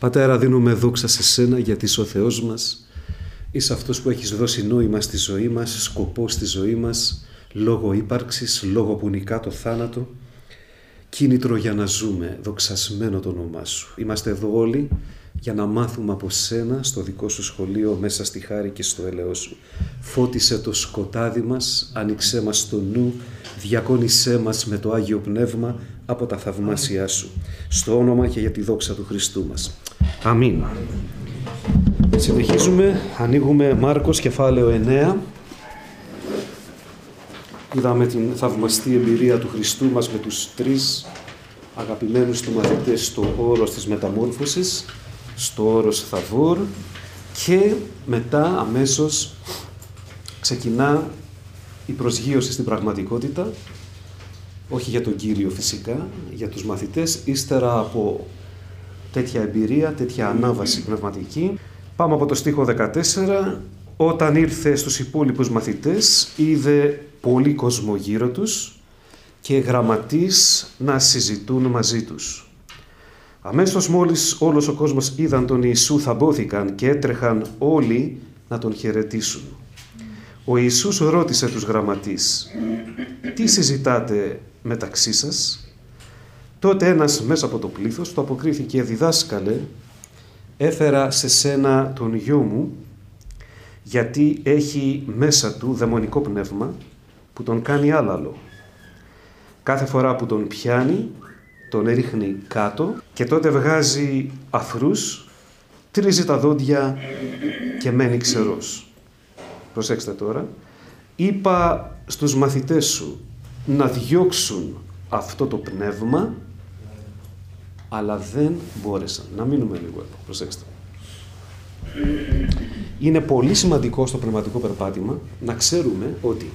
Πατέρα, δίνουμε δόξα σε Σένα, γιατί είσαι ο Θεός μας. Είσαι αυτός που έχεις δώσει νόημα στη ζωή μας, σκοπό στη ζωή μας, λόγο ύπαρξης, λόγο που νικά το θάνατο, κίνητρο για να ζούμε, δοξασμένο το όνομά Σου. Είμαστε εδώ όλοι για να μάθουμε από Σένα στο δικό Σου σχολείο, μέσα στη χάρη και στο έλεος Σου. Φώτισε το σκοτάδι μας, άνοιξέ μας το νου, διακόνησέ μας με το Άγιο Πνεύμα από τα θαυμάσια Σου. Στο όνομα και για τη δόξα του Χριστού μας. Αμήν. Συνεχίζουμε, ανοίγουμε Μάρκος κεφάλαιο 9. Είδαμε την θαυμαστή εμπειρία του Χριστού μας με τους τρεις αγαπημένους του μαθητές στο όρος της μεταμόρφωσης, στο όρος Θαβόρ, και μετά αμέσως ξεκινά η προσγείωση στην πραγματικότητα, όχι για τον Κύριο φυσικά, για τους μαθητές, ύστερα από τέτοια εμπειρία, τέτοια ανάβαση πνευματική. Πάμε από το στίχο 14. Όταν ήρθε στους υπόλοιπους μαθητές, είδε πολύ κόσμο γύρω τους και γραμματείς να συζητούν μαζί τους. Αμέσως μόλις όλος ο κόσμος είδαν τον Ιησού, θαμπόθηκαν και έτρεχαν όλοι να τον χαιρετήσουν. Ο Ιησούς ρώτησε τους γραμματείς, «Τι συζητάτε μεταξύ σας?» Τότε ένας μέσα από το πλήθος του αποκρίθηκε, «Διδάσκαλε, έφερα σε σένα τον γιο μου, γιατί έχει μέσα του δαιμονικό πνεύμα που τον κάνει άλαλο. Κάθε φορά που τον πιάνει, τον ρίχνει κάτω και τότε βγάζει αφρούς, τρίζει τα δόντια και μένει ξερός». Προσέξτε τώρα. «Είπα στους μαθητές σου να διώξουν αυτό το πνεύμα, αλλά δεν μπόρεσαν». Να μείνουμε λίγο εδώ. Προσέξτε. Είναι πολύ σημαντικό στο πνευματικό περπάτημα να ξέρουμε ότι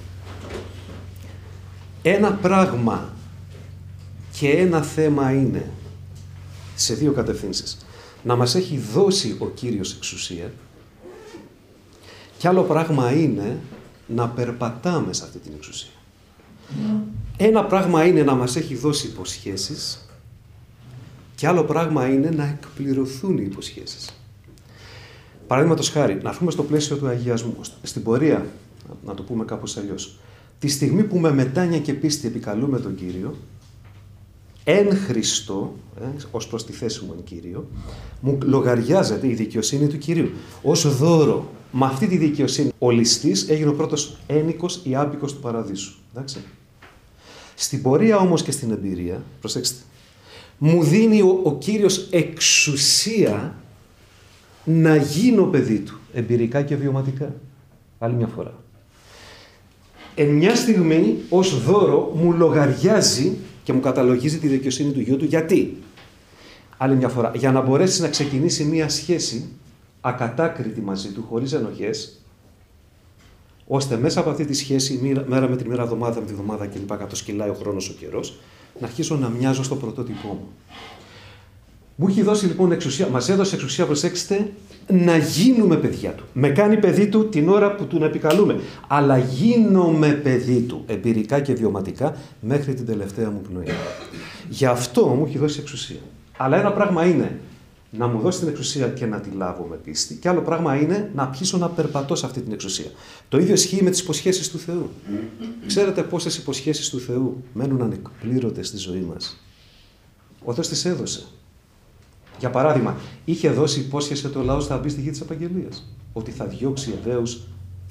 ένα πράγμα και ένα θέμα είναι σε δύο κατευθύνσεις. Να μας έχει δώσει ο Κύριος εξουσία, και άλλο πράγμα είναι να περπατάμε σε αυτή την εξουσία. Ένα πράγμα είναι να μας έχει δώσει υποσχέσεις και άλλο πράγμα είναι να εκπληρωθούν οι υποσχέσεις. Παραδείγματος χάρη, να έρθουμε στο πλαίσιο του αγιασμού, στην πορεία, να το πούμε κάπως αλλιώς. Τη στιγμή που με μετάνοια και πίστη επικαλούμε τον Κύριο, εν Χριστώ, ως προς τη θέση μου εν Κύριο, μου λογαριάζεται η δικαιοσύνη του Κυρίου. Ως δώρο, με αυτή τη δικαιοσύνη, ο ληστής έγινε ο πρώτος ένικος ή άμπικος του παραδείσου. Εντάξει. Στην πορεία όμως και στην εμπειρία, προσέξτε, μου δίνει ο Κύριος εξουσία να γίνω παιδί του, εμπειρικά και βιωματικά. Άλλη μια φορά. Εν μια στιγμή, ως δώρο, μου λογαριάζει και μου καταλογίζει τη δικαιοσύνη του γιού του. Γιατί? Άλλη μια φορά. Για να μπορέσει να ξεκινήσει μια σχέση ακατάκριτη μαζί του, χωρίς ενοχές, ώστε μέσα από αυτή τη σχέση, μέρα με τη μέρα, εβδομάδα με τη εβδομάδα κλπ. Κατοσκυλάει ο χρόνος, ο καιρός, να αρχίσω να μοιάζω στο πρωτότυπό μου. Μου έχει δώσει λοιπόν εξουσία, μας έδωσε εξουσία, προσέξτε, να γίνουμε παιδιά του. Με κάνει παιδί του την ώρα που τον επικαλούμε. Αλλά γίνομαι παιδί του, εμπειρικά και βιωματικά, μέχρι την τελευταία μου πνοή. Γι' αυτό μου έχει δώσει εξουσία. Αλλά ένα πράγμα είναι να μου δώσει την εξουσία και να τη λάβω με πίστη, και άλλο πράγμα είναι να αρχίσω να περπατώ σε αυτή την εξουσία. Το ίδιο ισχύει με τις υποσχέσεις του Θεού. Ξέρετε πόσες υποσχέσεις του Θεού μένουν ανεκπλήρωτες στη ζωή μας? Ο Θεός τις έδωσε. Για παράδειγμα, είχε δώσει υπόσχεση ότι ο λαός θα μπει στη γη της Επαγγελίας. Ότι θα διώξει Εβραίους.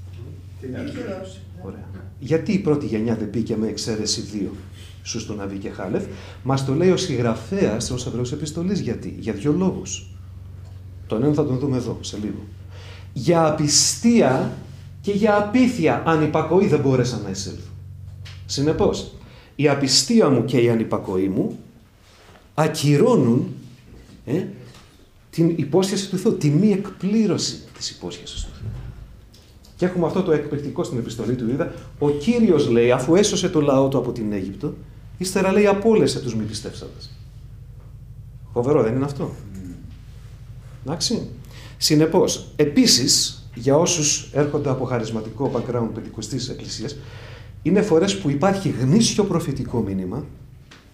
Ωραία. Γιατί η πρώτη γενιά δεν μπήκε με εξαίρεση δύο, Σους του Ναβί και Χάλεφ? Μας το λέει ο συγγραφέας ως Εβραίους επιστολής. Γιατί? Για δύο λόγους. Τον ένα θα τον δούμε εδώ σε λίγο. Για απιστία και για απίθεια, ανυπακοή δεν μπόρεσαν να εισέλθουν. Συνεπώς, η απιστία μου και η ανυπακοή μου ακυρώνουν την υπόσχεση του Θεού, τη μη εκπλήρωση της υπόσχεσης του Θεού. Και έχουμε αυτό το εκπληκτικό στην επιστολή του Ιούδα. Ο Κύριος λέει, αφού έσωσε το λαό του από την Αίγυπτο, ύστερα λέει απόλυσε τους μη πιστεύσαντες. Φοβερό, δεν είναι αυτό? Εντάξει. Συνεπώς, επίσης, για όσους έρχονται από χαρισματικό background πεντηκοστής εκκλησίας, είναι φορές που υπάρχει γνήσιο προφητικό μήνυμα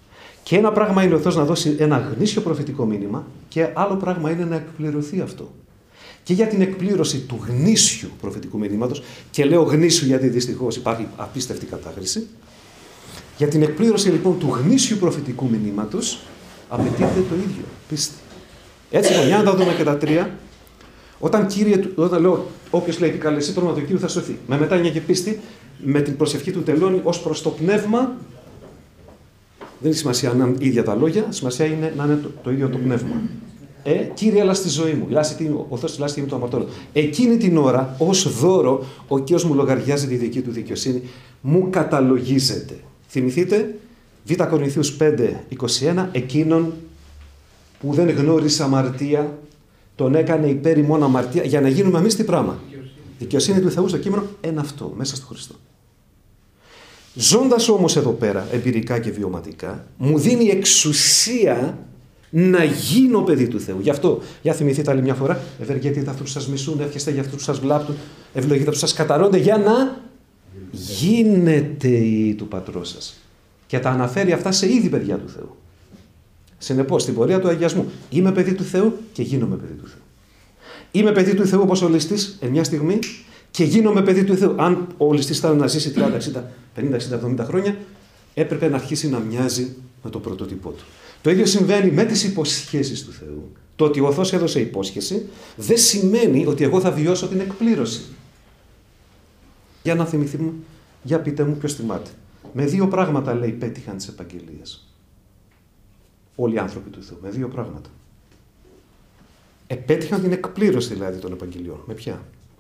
Και ένα πράγμα είναι ο Θεός να δώσει ένα γνήσιο προφητικό μήνυμα και άλλο πράγμα είναι να εκπληρωθεί αυτό. Και για την εκπλήρωση του γνήσιου προφητικού μηνύματος, και λέω γνήσιου γιατί δυστυχώς υπάρχει απίστευτη κατάχρηση, για την εκπλήρωση λοιπόν του γνήσιου προφητικού μηνύματος απαιτείται το ίδιο, πίστη. Έτσι λοιπόν, για να τα δούμε και τα τρία. Όταν λέω, όποιος λέει επικαλεστεί το όνομα του Κύριου θα σωθεί. Με μετάνοια και πίστη, με την προσευχή του τελώνει ως προς το πνεύμα. Δεν έχει σημασία να είναι ίδια τα λόγια, σημασία είναι να είναι το ίδιο το πνεύμα. Κύριε, έλα στη ζωή μου. Ο Θεός λάστη μου το αμαρτώλο. Εκείνη την ώρα, ως δώρο, ο Κύριος μου λογαριάζει τη δική του δικαιοσύνη, μου καταλογίζεται. Θυμηθείτε, Β' Κορινθίους 5:21, εκείνον που δεν γνώρισε αμαρτία, τον έκανε υπέρ ημών αμαρτία, για να γίνουμε εμείς τι πράγμα. Δικαιοσύνη του Θεού στο κείμενο, ένα αυτό, μέσα στο Χριστό. Ζώντας όμως εδώ πέρα, εμπειρικά και βιωματικά, μου δίνει εξουσία να γίνω παιδί του Θεού. Γι' αυτό, για θυμηθείτε άλλη μια φορά, ευεργετείτε αυτούς που σας μισούν, εύχεστε για αυτούς που σας βλάπτουν, ευλογείτε αυτούς που σας καταρρώνται, για να γίνετε οι του πατρός σας. Και τα αναφέρει αυτά σε είδη παιδιά του Θεού. Συνεπώς, στην πορεία του αγιασμού, είμαι παιδί του Θεού και γίνομαι παιδί του Θεού. Είμαι παιδί του Θεού όπως ο ληστής, μια στιγμή, και γίνομαι παιδί του Θεού. Αν ο ληστής ήταν να ζήσει 30, 60, 50, 60, 70 χρόνια, έπρεπε να αρχίσει να μοιάζει με το πρωτότυπό του. Το ίδιο συμβαίνει με τις υποσχέσεις του Θεού. Το ότι ο Θεός έδωσε υπόσχεση δεν σημαίνει ότι εγώ θα βιώσω την εκπλήρωση. Για να θυμηθούμε, για πείτε μου ποιος θυμάται. Με δύο πράγματα, λέει, πέτυχαν τις επαγγελίες. Όλοι οι άνθρωποι του Θεού. Με δύο πράγματα. Επέτυχαν την εκπλήρωση δηλαδή των επαγγελιών. Με ποια?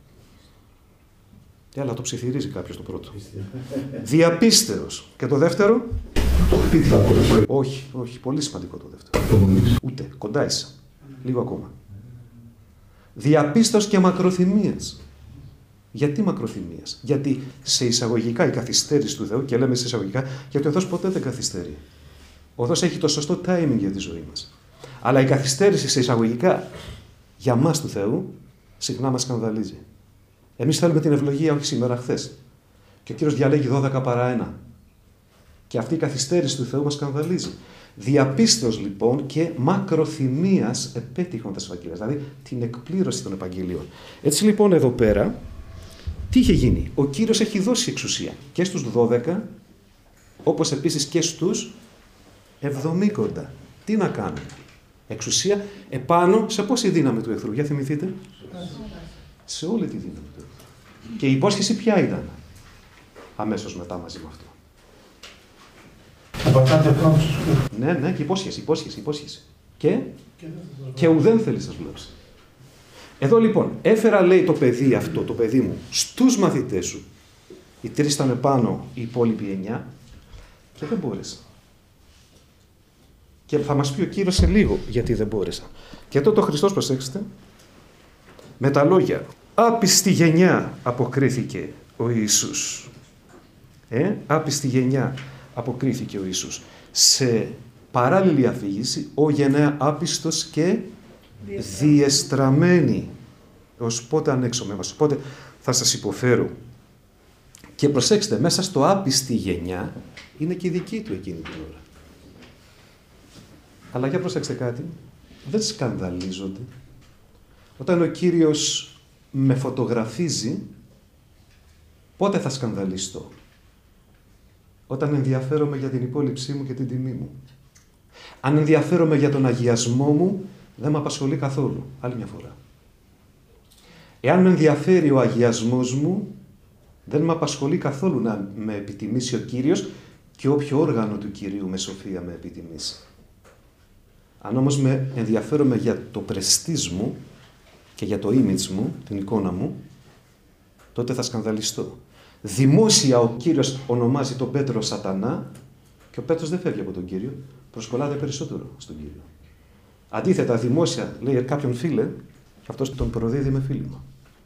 Αλλά το ψιθυρίζει κάποιος το πρώτο. Διαπίστεως. Και το δεύτερο? Όχι, πολύ σημαντικό το δεύτερο. Ούτε, κοντά είσαι. Λίγο ακόμα. Διαπίστεως και μακροθυμίας. Γιατί μακροθυμίας? Γιατί σε εισαγωγικά η καθυστέρηση του Θεού, και λέμε σε εισαγωγικά, γιατί ο Θεός ποτέ δεν καθυστερεί. Ο Θεός έχει το σωστό timing για τη ζωή μας. Αλλά η καθυστέρηση σε εισαγωγικά για μας του Θεού συχνά μας σκανδαλίζει. Εμείς θέλουμε την ευλογία όχι σήμερα, χθες. Και ο Κύριος διαλέγει 12 παρά 1. Και αυτή η καθυστέρηση του Θεού μας σκανδαλίζει. Διαπίστεως λοιπόν και μακροθυμίας επέτυχαν τις επαγγελίες, δηλαδή την εκπλήρωση των επαγγελίων. Έτσι λοιπόν εδώ πέρα, τι είχε γίνει? Ο Κύριος έχει δώσει εξουσία και στους 12, όπως επίσης και στους 70. Τι να κάνουν? Εξουσία επάνω σε πόση δύναμη του εχθρού? Για θυμηθείτε. Σε όλη τη δύναμη του εχθρού. Και η υπόσχεση ποια ήταν? Αμέσως μετά μαζί με αυτό. Ναι, και υπόσχεση. Και ουδέν θέλει σας βλέψει. Εδώ λοιπόν, έφερα, λέει, το παιδί αυτό, το παιδί μου, στους μαθητές σου. Οι 3 ήταν πάνω, οι υπόλοιποι 9, και δεν μπόρεσα. Και θα μας πει ο Κύριος σε λίγο γιατί δεν μπόρεσα. Και τότε ο Χριστός, προσέξτε, με τα λόγια, άπιστη γενιά αποκρίθηκε ο Ιησούς. Άπιστη γενιά αποκρίθηκε ο Ιησούς. Σε παράλληλη αφήγηση, ο γενναία άπιστος και διεστραμμένη. Ως πότε ανέξω μας, πότε θα σας υποφέρω. Και προσέξτε, μέσα στο άπιστη γενιά είναι και η δική του εκείνη την ώρα. Αλλά για προσέξτε κάτι, δεν σκανδαλίζονται. Όταν ο Κύριος με φωτογραφίζει, πότε θα σκανδαλιστώ? Όταν ενδιαφέρομαι για την υπόλοιψή μου και την τιμή μου. Αν ενδιαφέρομαι για τον αγιασμό μου, δεν με απασχολεί καθόλου. Άλλη μια φορά. Εάν με ενδιαφέρει ο αγιασμός μου, δεν με απασχολεί καθόλου να με επιτιμήσει ο Κύριος και όποιο όργανο του Κυρίου με σοφία με επιτιμήσει. Αν όμως με ενδιαφέρομαι για το πρεστίζ μου και για το image μου, την εικόνα μου, τότε θα σκανδαλιστώ. Δημόσια ο Κύριος ονομάζει τον Πέτρο σατανά και ο Πέτρος δεν φεύγει από τον Κύριο, προσκολάται περισσότερο στον Κύριο. Αντίθετα, δημόσια λέει κάποιον φίλε και αυτός τον προδίδει με φίλημα.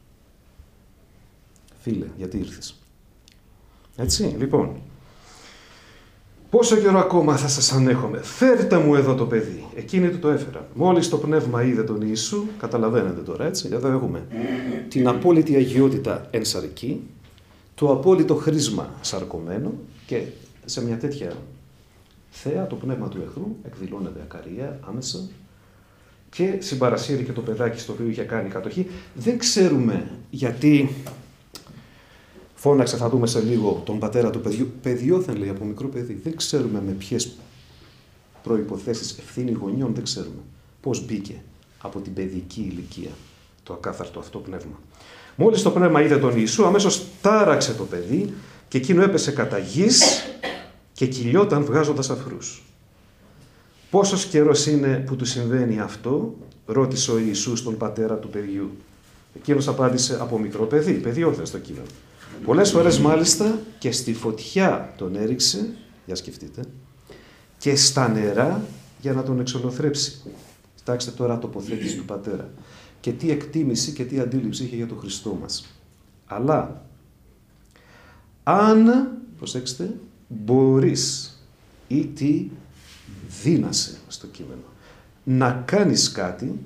Φίλε, γιατί ήρθες? Έτσι, λοιπόν. Πόσο καιρό ακόμα θα σας ανέχομαι? Φέρτε μου εδώ το παιδί. Εκείνη του το έφερα. Μόλις το πνεύμα είδε τον Ιησού, καταλαβαίνετε τώρα, έτσι. Εδώ έχουμε την απόλυτη αγιότητα εν σαρκή, το απόλυτο χρήσμα σαρκωμένο, και σε μια τέτοια θέα, το πνεύμα του εχθρού, εκδηλώνεται ακαρία άμεσα και συμπαρασύρει και το παιδάκι στο οποίο είχε κάνει κατοχή. Δεν ξέρουμε γιατί φώναξε, θα δούμε σε λίγο, τον πατέρα του παιδιού. Παιδιόθεν λέει, από μικρό παιδί. Δεν ξέρουμε με ποιες προϋποθέσεις, ευθύνη γονιών, δεν ξέρουμε πώς μπήκε από την παιδική ηλικία το ακάθαρτο αυτό πνεύμα. Μόλις το πνεύμα είδε τον Ιησού, αμέσως τάραξε το παιδί και εκείνο έπεσε κατά γης και κυλιόταν βγάζοντας αφρούς. Πόσος καιρός είναι που του συμβαίνει αυτό, ρώτησε ο Ιησούς τον πατέρα του παιδιού. Εκείνος απάντησε, από μικρό παιδί, παιδιόθεν στο κείμενο. Πολλές φορές μάλιστα και στη φωτιά τον έριξε, για σκεφτείτε, και στα νερά για να τον εξολοθρέψει. Κοιτάξτε τώρα τοποθέτηση του πατέρα. Και τι εκτίμηση και τι αντίληψη είχε για τον Χριστό μας. Αλλά, αν, προσέξτε, μπορείς ή τι δύνασε στο κείμενο, να κάνεις κάτι,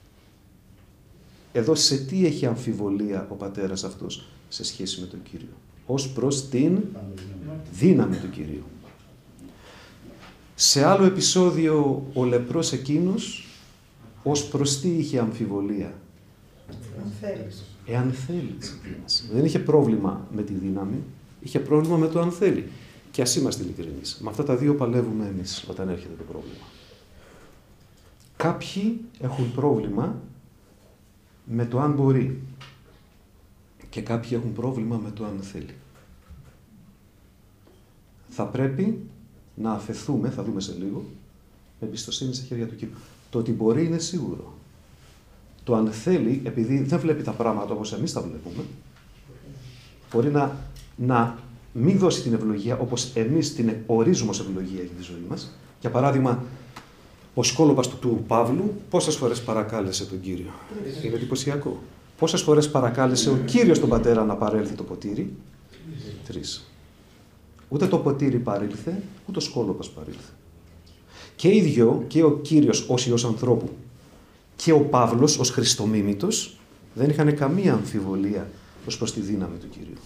εδώ σε τι έχει αμφιβολία ο πατέρας αυτός σε σχέση με τον Κύριο. Ως προς την δύναμη του Κυρίου. Σε άλλο επεισόδιο ο λεπρός εκείνος ως προς τι είχε αμφιβολία. Εάν θέλεις. Δεν είχε πρόβλημα με τη δύναμη, είχε πρόβλημα με το αν θέλει. Και ας είμαστε ειλικρινείς. Με αυτά τα δύο παλεύουμε εμείς όταν έρχεται το πρόβλημα. Κάποιοι έχουν πρόβλημα με το αν μπορεί και κάποιοι έχουν πρόβλημα με το αν θέλει. Θα πρέπει να αφεθούμε, θα δούμε σε λίγο, με εμπιστοσύνη στα χέρια του Κύριου. Το ότι μπορεί είναι σίγουρο. Το αν θέλει, επειδή δεν βλέπει τα πράγματα όπως εμείς τα βλέπουμε, μπορεί να μην δώσει την ευλογία όπως εμείς την ορίζουμε ως ευλογία για τη ζωή μας. Για παράδειγμα, ο σκόλοπας του Παύλου πόσες φορές παρακάλεσε τον Κύριο. Είναι εντυπωσιακό. Πόσες φορές παρακάλεσε ο Κύριος τον πατέρα να παρέλθει το ποτήρι. 3. Ούτε το ποτήρι παρήλθε, ούτε ο σκόλοπας παρήλθε. Και ίδιο και ο Κύριος ως Υιός ανθρώπου και ο Παύλος ως Χριστομίμητος δεν είχαν καμία αμφιβολία ως προς τη δύναμη του Κυρίου.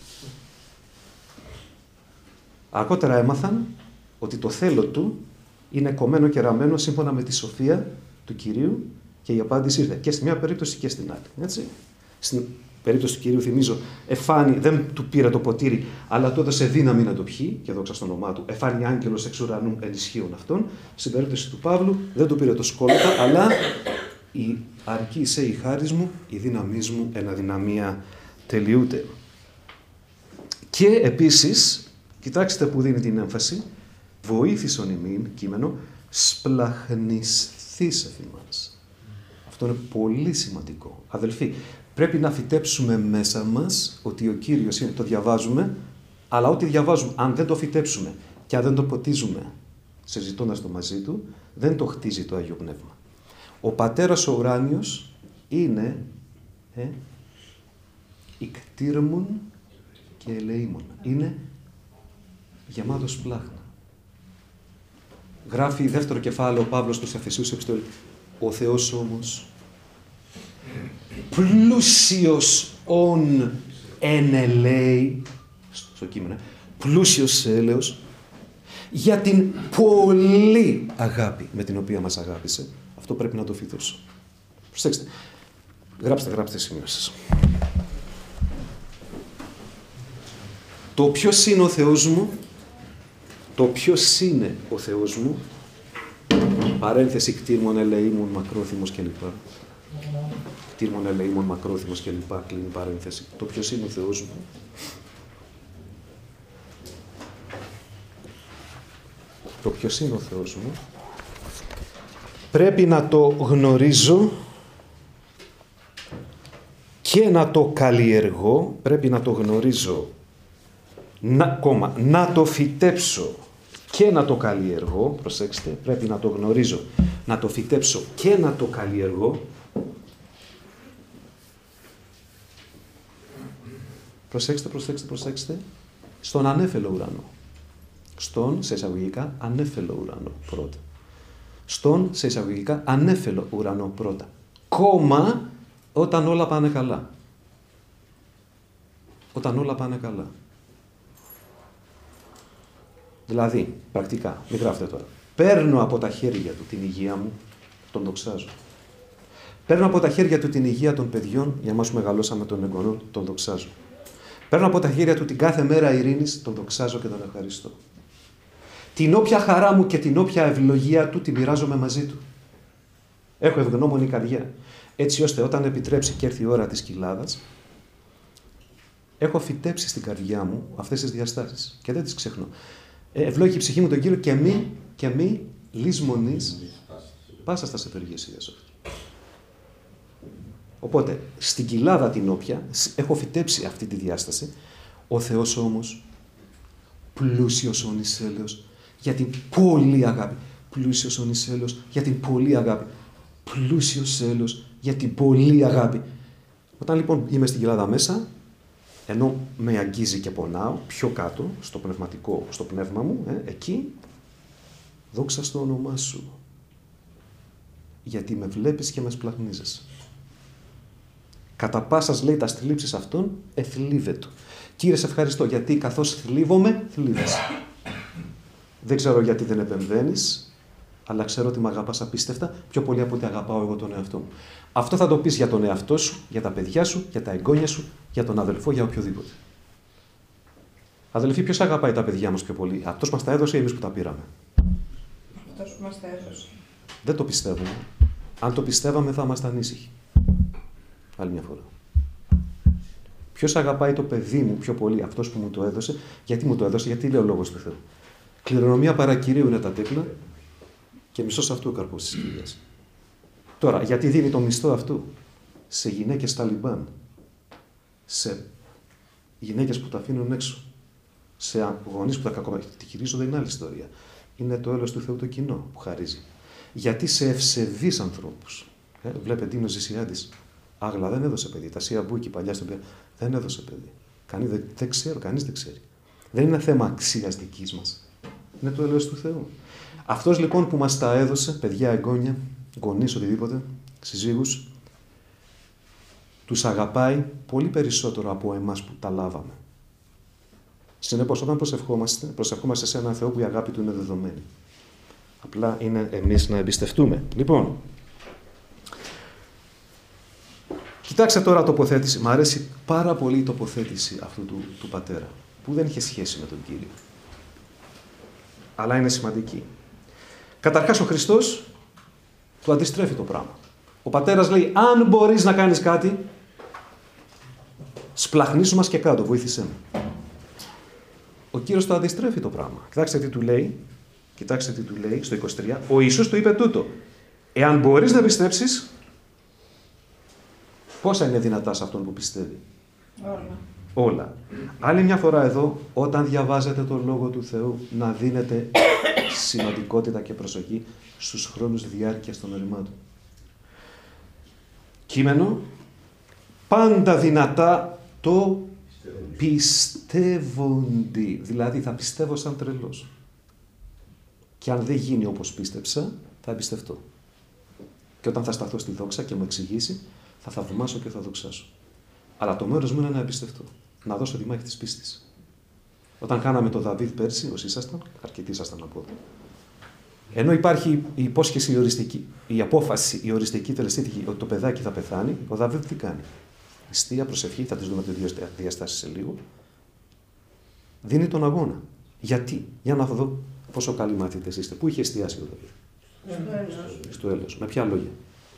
Αργότερα έμαθαν ότι το θέλω του είναι κομμένο και ραμμένο σύμφωνα με τη σοφία του Κυρίου και η απάντηση ήρθε και στη μια περίπτωση και στην άλλη. Έτσι. Στην περίπτωση του Κυρίου, θυμίζω, δεν του πήρε το ποτήρι, αλλά του έδωσε δύναμη να το πιει, και δόξα στο όνομά του, εφάνει άγγελος εξ ουρανού ενισχύων αυτών. Στην περίπτωση του Παύλου δεν του πήρε το σκόλοπα, αλλά η αρκή σε η χάρις μου, η δύναμή μου εν αδυναμία τελειούται. Και επίσης, κοιτάξτε που δίνει την έμφαση, βοήθησον ημίν, κείμενο, σπλαχνισθείς εφημάς. Αυτό είναι πολύ σημαντικό. Αδελφοί, πρέπει να φυτέψουμε μέσα μας ότι ο Κύριος είναι, το διαβάζουμε, αλλά ό,τι διαβάζουμε, αν δεν το φυτέψουμε και αν δεν το ποτίζουμε, συζητώντας το μαζί του, δεν το χτίζει το Άγιο Πνεύμα. Ο Πατέρας ο Ουράνιος είναι ικτήρμουν και ελεήμων. Είναι γεμάτος πλάχνα. Γράφει δεύτερο κεφάλαιο ο Παύλος στους Εφεσίους επιστολή. Ο Θεός όμως πλούσιος ον εν ελέη, στο κείμενο, πλούσιος σε έλεος, για την πολύ αγάπη με την οποία μας αγάπησε. Αυτό πρέπει να το φυτέψω. Προσέξτε. Γράψτε σημειώσεις. Το ποιος είναι ο Θεός μου, το ποιος είναι ο Θεός μου, παρένθεση κτήρμον ελεήμων μακρόθυμος κλπ. Κτήρμον ελεήμων μακρόθυμος κλπ. Κλείνει παρένθεση. Το ποιος είναι ο Θεός μου. Το ποιος είναι ο Θεός μου. Πρέπει να το γνωρίζω και να το καλλιεργώ. Πρέπει να το γνωρίζω, να το φυτέψω και να το καλλιεργώ. Προσέξτε, πρέπει να το γνωρίζω, να το φυτέψω και να το καλλιεργώ. Προσέξτε. Στον ανέφελο ουρανό. Στον, σε εισαγωγικά, ανέφελο ουρανό πρώτα. Στον, σε εισαγωγικά, ανέφελο ουρανό πρώτα. Κόμμα όταν όλα πάνε καλά. Όταν όλα πάνε καλά. Δηλαδή, πρακτικά, μην γράφετε τώρα. Παίρνω από τα χέρια του την υγεία μου, τον δοξάζω. Παίρνω από τα χέρια του την υγεία των παιδιών, για εμάς που μεγαλώσαμε των εγγονών, τον δοξάζω. Παίρνω από τα χέρια του την κάθε μέρα ειρήνης, τον δοξάζω και τον ευχαριστώ. Την όποια χαρά μου και την όποια ευλογία του την μοιράζομαι μαζί του. Έχω ευγνώμονη καρδιά. Έτσι ώστε όταν επιτρέψει και έρθει η ώρα της κοιλάδας, έχω φυτέψει στην καρδιά μου αυτές τις διαστάσεις και δεν τις ξεχνώ. Ευλόγη η ψυχή μου τον Κύριο και μη λησμονείς πάσα στα ευεργεσίας αυτή. Οπότε, στην κοιλάδα την όποια έχω φυτέψει αυτή τη διάσταση, ο Θεός όμως πλούσιος όνης έλεος για την πολλή αγάπη. Πλούσιος όνης έλεος για την πολλή αγάπη. Πλούσιος έλεος για την πολλή αγάπη. Όταν λοιπόν είμαι στην κοιλάδα μέσα, ενώ με αγγίζει και πονάω, πιο κάτω, στο πνευματικό, στο πνεύμα μου, εκεί, δόξα στο όνομά σου. Γιατί με βλέπεις και με σπλαχνίζεσαι. Κατά πάσας, λέει, τα θλίψεις αυτών, εθλίβετο. Κύριε, σε ευχαριστώ, γιατί καθώς θλίβομαι, θλίβεσαι. Δεν ξέρω γιατί δεν επεμβαίνεις, αλλά ξέρω ότι με αγαπάς απίστευτα, πιο πολύ από ότι αγαπάω εγώ τον εαυτό μου. Αυτό θα το πεις για τον εαυτό σου, για τα παιδιά σου, για τα εγγόνια σου, για τον αδελφό, για οποιοδήποτε. Αδελφοί, ποιος αγαπάει τα παιδιά μας πιο πολύ? Αυτός μας τα έδωσε ή εμείς που τα πήραμε? Αυτός που μας τα έδωσε. Δεν το πιστεύουμε. Αν το πιστεύαμε θα ήμασταν ανήσυχοι. Άλλη μια φορά. Ποιος αγαπάει το παιδί μου πιο πολύ? Αυτός που μου το έδωσε. Γιατί μου το έδωσε? Γιατί λέει ο λόγος του Θεού. Κληρονομία παρακυρίου είναι τα τέκνα και μισθός αυτού ο καρπός της Κυρίας. Τώρα, γιατί δίνει το μισθό αυτού σε γυναίκες Ταλιμπάν, σε γυναίκες που τα αφήνουν έξω, σε γονείς που τα κακομεταχειρίζονται, είναι άλλη ιστορία. Είναι το έλεος του Θεού το κοινό που χαρίζει. Γιατί σε ευσεβείς ανθρώπους. Βλέπετε, είναι ο Ζησιάδης. Άγλα δεν έδωσε παιδί. Τα Σία Μπούκη παλιά στον Πέρα δεν έδωσε παιδί. Κανείς δεν ξέρει. Δεν είναι θέμα αξίας δικής μας. Είναι το έλεος του Θεού. Αυτός λοιπόν που μας τα έδωσε, παιδιά, εγγόνια, γονείς, οτιδήποτε, συζύγους, τους αγαπάει πολύ περισσότερο από εμάς που τα λάβαμε. Συνεπώς, όταν προσευχόμαστε σε έναν Θεό που η αγάπη του είναι δεδομένη. Απλά είναι εμείς να εμπιστευτούμε. Λοιπόν, κοιτάξτε τώρα τοποθέτηση. Μ' αρέσει πάρα πολύ η τοποθέτηση αυτού του πατέρα, που δεν είχε σχέση με τον Κύριο. Αλλά είναι σημαντική. Καταρχάς ο Χριστός του αντιστρέφει το πράγμα. Ο πατέρας λέει, αν μπορείς να κάνεις κάτι, σπλαχνίσου μας και κάτω, βοήθησέ με. Ο Κύριος το αντιστρέφει το πράγμα. Κοιτάξτε τι του λέει. Κοιτάξτε τι του λέει στο 23. Ο Ιησούς του είπε τούτο. Εάν μπορείς να πιστέψεις, πόσα είναι δυνατά σε αυτόν που πιστεύει? Όλα. Άλλη μια φορά εδώ, όταν διαβάζετε τον Λόγο του Θεού, να δίνετε σημαντικότητα και προσοχή στους χρόνους διάρκειας των οριμάτων. Κείμενο, πάντα δυνατά το πιστεύοντι. Δηλαδή θα πιστεύω σαν τρελός. Και αν δεν γίνει όπως πίστεψα, θα εμπιστευτώ. Και όταν θα σταθώ στη δόξα και μου εξηγήσει, θα θαυμάσω και θα δοξάσω. Αλλά το μέρος μου είναι να εμπιστευτώ. Να δώσω τη μάχη της πίστης. Όταν κάναμε το Δαβίδ πέρσι, όσοι ήσασταν, αρκετοί ήσασταν από εδώ. Ενώ υπάρχει η υπόσχεση η οριστική, η απόφαση η οριστική τελεστήθηκε ότι το παιδάκι θα πεθάνει, ο Δαβίδ τι κάνει? Νηστεία, προσευχή, θα τις δούμε τις δύο διαστάσεις σε λίγο. Δίνει τον αγώνα. Γιατί? Για να δω πόσο καλοί μαθητές είστε. Πού είχε εστιάσει ο Δαβίδ? Στο έλεος. Με ποια λόγια?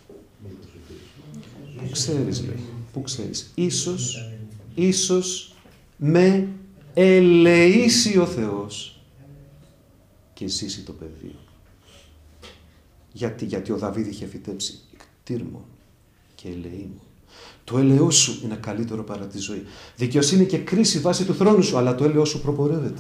Πού ξέρεις, λέει. Πού ξέρεις? Ίσως με ελεήσει ο Θεός και ζήσει το πεδίο. Γιατί ο Δαβίδ είχε φυτέψει κτήρμο και ελεήμο. Το έλεος σου είναι καλύτερο παρά τη ζωή. Δικαιοσύνη και κρίση βάσει του θρόνου σου, αλλά το έλεος σου προπορεύεται.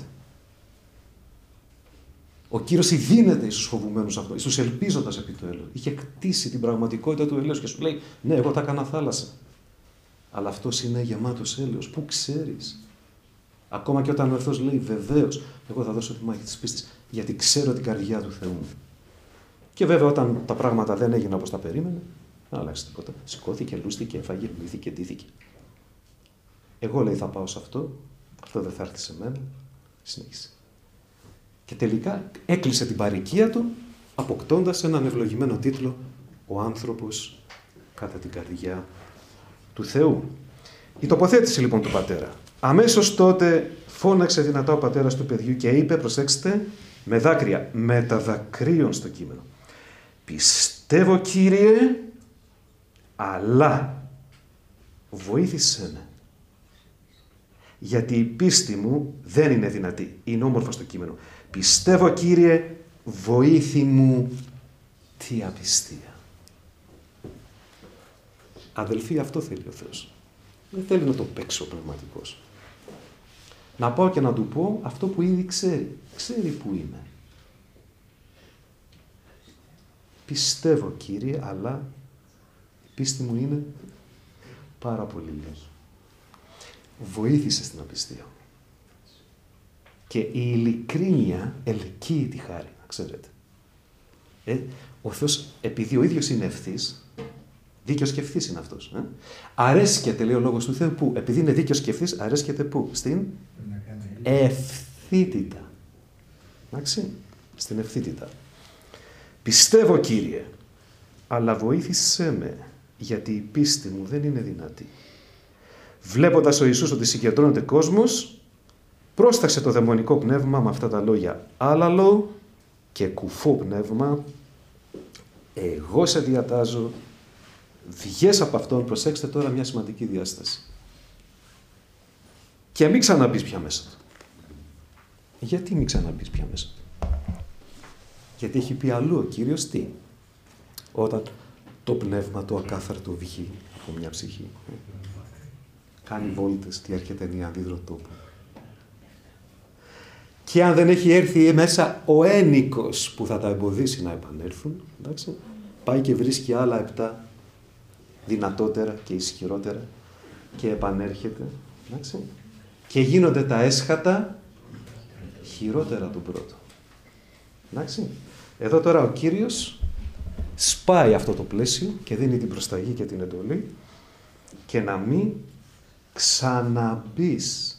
Ο Κύριος ειδύνεται στους φοβουμένους αυτό, στους ελπίζοντας επί το έλεος. Είχε κτίσει την πραγματικότητα του έλεος και σου λέει, ναι, εγώ θα έκανα θάλασσα. Αλλά αυτός είναι γεμάτος έλεος. Πού ξέρεις? Ακόμα και όταν ο Θεός λέει, βεβαίως, εγώ θα δώσω τη μάχη της πίστης, γιατί ξέρω την καρδιά του Θεού μου. Και βέβαια, όταν τα πράγματα δεν έγιναν όπως τα περίμενε, δεν άλλαξε τίποτα. Σηκώθηκε, λούστηκε, έφαγε, λύθηκε, ντύθηκε. Εγώ, λέει, θα πάω σε αυτό, αυτό δεν θα έρθει σε μένα. Συνέχισε. Και τελικά έκλεισε την παροικία του, αποκτώντας έναν ευλογημένο τίτλο «Ο άνθρωπος κατά την καρδιά του Θεού». Η τοποθέτηση λοιπόν του πατέρα. Αμέσως τότε φώναξε δυνατά ο πατέρας του παιδιού και είπε, προσέξτε, με δάκρυα, με τα δακρύων στο κείμενο. «Πιστεύω, Κύριε, αλλά βοήθησέ με. Γιατί η πίστη μου δεν είναι δυνατή». Είναι όμορφο στο κείμενο. «Πιστεύω, Κύριε, βοήθη μου τι απιστία». Αδελφοί, αυτό θέλει ο Θεός. Δεν θέλει να το παίξω πνευματικός. Να πάω και να του πω αυτό που ήδη ξέρει. Ξέρει που είμαι. Πιστεύω, Κύριε, αλλά η πίστη μου είναι πάρα πολύ λίγη. Βοήθησε στην απιστία. Και η ειλικρίνεια ελκύει τη χάρη, ξέρετε. Ο Θεός, επειδή ο ίδιος είναι ευθύς, δίκαιος και ευθύς είναι αυτός. Αρέσκεται, λέει ο λόγος του Θεού, πού? Επειδή είναι δίκαιος και ευθύς, αρέσκεται πού? Στην ευθύτητα. Εντάξει, στην ευθύτητα. «Πιστεύω, Κύριε, αλλά βοήθησέ με, γιατί η πίστη μου δεν είναι δυνατή». Βλέποντας ο Ιησούς ότι συγκεντρώνεται κόσμος, πρόσταξε το δαιμονικό πνεύμα με αυτά τα λόγια. «Άλαλο και κουφό πνεύμα, εγώ σε διατάζω, βγες από αυτόν». Προσέξτε τώρα μια σημαντική διάσταση. Και μην ξαναμπείς πια μέσα του. Γιατί μην ξαναμπείς πια μέσα του? Γιατί έχει πει αλλού ο Κύριος τι? Όταν το πνεύμα το ακάθαρτο βγει από μια ψυχή, κάνει βόλτες, τι έρχεται νη αντίδρο τόπο. Και αν δεν έχει έρθει μέσα ο ένικος που θα τα εμποδίσει να επανέλθουν, εντάξει, πάει και βρίσκει άλλα 7 δυνατότερα και ισχυρότερα και επανέρχεται, εντάξει, και γίνονται τα έσχατα χειρότερα του πρώτου. Εντάξει. Εδώ τώρα ο Κύριος σπάει αυτό το πλαίσιο και δίνει την προσταγή και την εντολή και να μην ξαναμπείς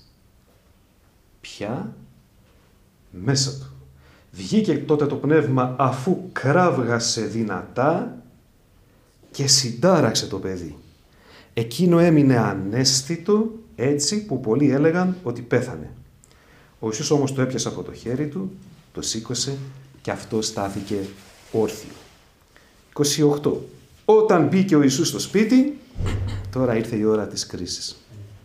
πια μέσα του. Βγήκε τότε το πνεύμα αφού κράβγασε δυνατά και συντάραξε το παιδί. Εκείνο έμεινε αναίσθητο, έτσι που πολλοί έλεγαν ότι πέθανε. Ο Ιησούς όμως το έπιασε από το χέρι του, το σήκωσε και αυτό στάθηκε όρθιο. 28. Όταν μπήκε ο Ιησούς στο σπίτι, τώρα ήρθε η ώρα της κρίσης.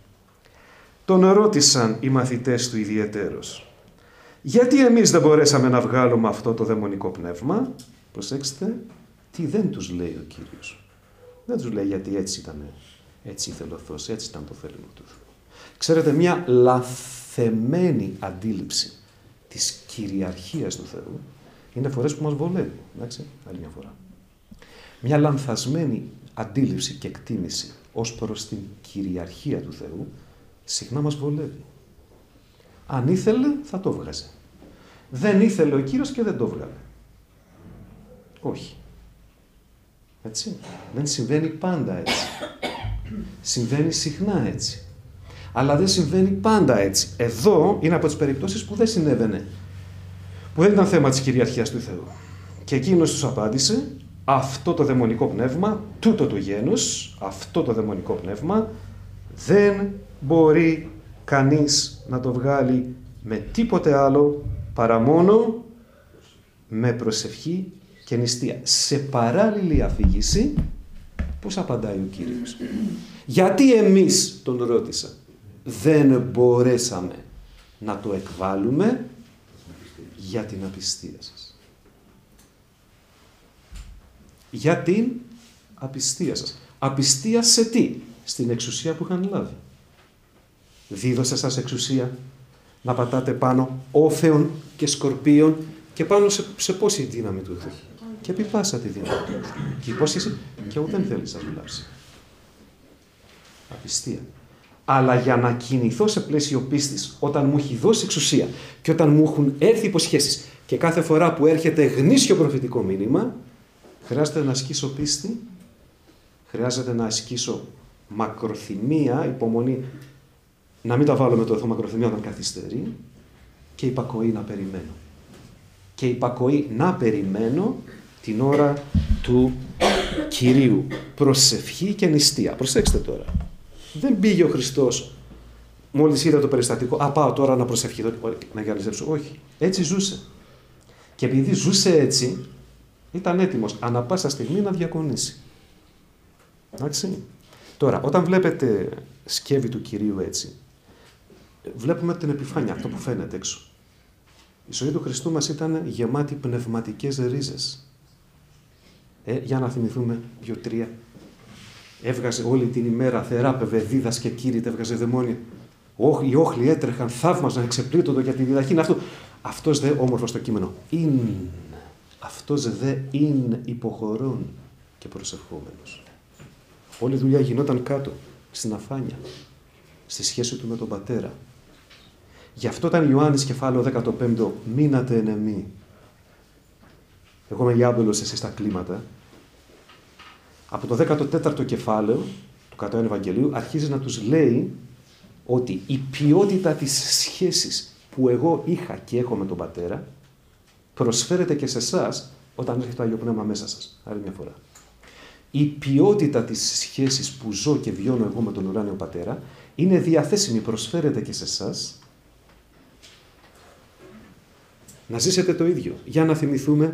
Τον ρώτησαν οι μαθητές του ιδιαιτέρως. Γιατί εμείς δεν μπορέσαμε να βγάλουμε αυτό το δαιμονικό πνεύμα? Προσέξτε, τι δεν τους λέει ο Κύριος. Δεν τους λέει γιατί έτσι ήταν, έτσι ήθελε ο Θεός, έτσι ήταν το θέλημα του Θεού. Ξέρετε, μια λαθεμένη αντίληψη της κυριαρχίας του Θεού είναι φορές που μας βολεύει. Εντάξει, άλλη μια φορά. Μια λανθασμένη αντίληψη και εκτίμηση ως προς την κυριαρχία του Θεού συχνά μας βολεύει. Αν ήθελε, θα το βγάζε. Δεν ήθελε ο Κύριος και δεν το βγάλε. Όχι. Έτσι. Δεν συμβαίνει πάντα έτσι. Συμβαίνει συχνά έτσι. Αλλά δεν συμβαίνει πάντα έτσι. Εδώ είναι από τις περιπτώσεις που δεν συνέβαινε. Που δεν ήταν θέμα της κυριαρχίας του Θεού. Και εκείνος τους απάντησε, αυτό το δαιμονικό πνεύμα, τούτο το γένος, αυτό το δαιμονικό πνεύμα, δεν μπορεί κανείς να το βγάλει με τίποτε άλλο παρά μόνο με προσευχή και νηστεία. Σε παράλληλη αφήγηση, πώς απαντάει ο Κύριος? Γιατί εμείς, τον ρώτησα, δεν μπορέσαμε να το εκβάλουμε? Για την απιστία σας. Για την απιστία σας. Απιστία σε τι? Στην εξουσία που είχαν λάβει. Δίδωσε σας εξουσία να πατάτε πάνω όφεων και σκορπίων και πάνω σε πόση δύναμη του Θεού. Και επί πάσα τη δύναμη του Θεού. Και η υπόσχεση και ούτε δεν θέλει να σας δουλάψει. Απιστία. Αλλά για να κινηθώ σε πλαίσιο πίστης, όταν μου έχει δώσει εξουσία και όταν μου έχουν έρθει υποσχέσεις και κάθε φορά που έρχεται γνήσιο προφητικό μήνυμα, χρειάζεται να ασκήσω πίστη, χρειάζεται να ασκήσω μακροθυμία, υπομονή, να μην τα βάλω με το Θεό μακροθυμία όταν καθυστερεί και υπακοή να περιμένω. και υπακοή να περιμένω την ώρα του Κυρίου. Προσευχή και νηστεία. Προσέξτε τώρα. Δεν πήγε ο Χριστός μόλις είδε το περιστατικό. Πάω τώρα να προσευχηθώ, να γυαλιζέψω. Όχι. Έτσι ζούσε. Και επειδή ζούσε έτσι, ήταν έτοιμος ανά πάσα στιγμή να διακονήσει. Εντάξει. Τώρα, όταν βλέπετε σκεύη του Κυρίου έτσι, βλέπουμε την επιφάνεια, αυτό που φαίνεται έξω. Η ζωή του Χριστού μας ήταν γεμάτη πνευματικές ρίζες. Για να θυμηθούμε 2-3. Έβγαζε όλη την ημέρα, θεράπευε, δίδασκε, κήρυτε, έβγαζε δαιμόνια. Οι όχλοι έτρεχαν, θαύμαζαν, εξεπλήττονται για τη διδαχή. Αυτός δε, όμορφο στο κείμενο, αυτός δε είναι υποχωρών και προσευχόμενος. Όλη η δουλειά γινόταν κάτω, στην αφάνεια, στη σχέση του με τον Πατέρα. Γι' αυτό ήταν Ιωάννης κεφάλαιο 15, μείνατε εν εμεί. Εγώ είμαι Ιάμπελος, εσείς τα κλίματα. Από το 14ο κεφάλαιο του κατά Ευαγγελίου αρχίζει να τους λέει ότι η ποιότητα της σχέσης που εγώ είχα και έχω με τον Πατέρα προσφέρεται και σε εσάς όταν έρχεται το Άγιο Πνεύμα μέσα σας. Άλλη μια φορά. Η ποιότητα της σχέσης που ζω και βιώνω εγώ με τον ουράνιο Πατέρα είναι διαθέσιμη, προσφέρεται και σε εσάς. Να ζήσετε το ίδιο. Για να θυμηθούμε.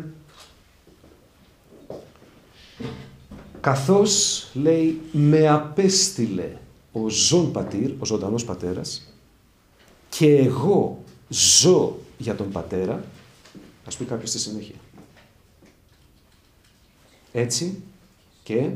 Καθώς, λέει, με απέστειλε ο ζών πατήρ, ο ζωντανός πατέρας, και εγώ ζω για τον Πατέρα, ας πει κάποιος στη συνέχεια. Έτσι και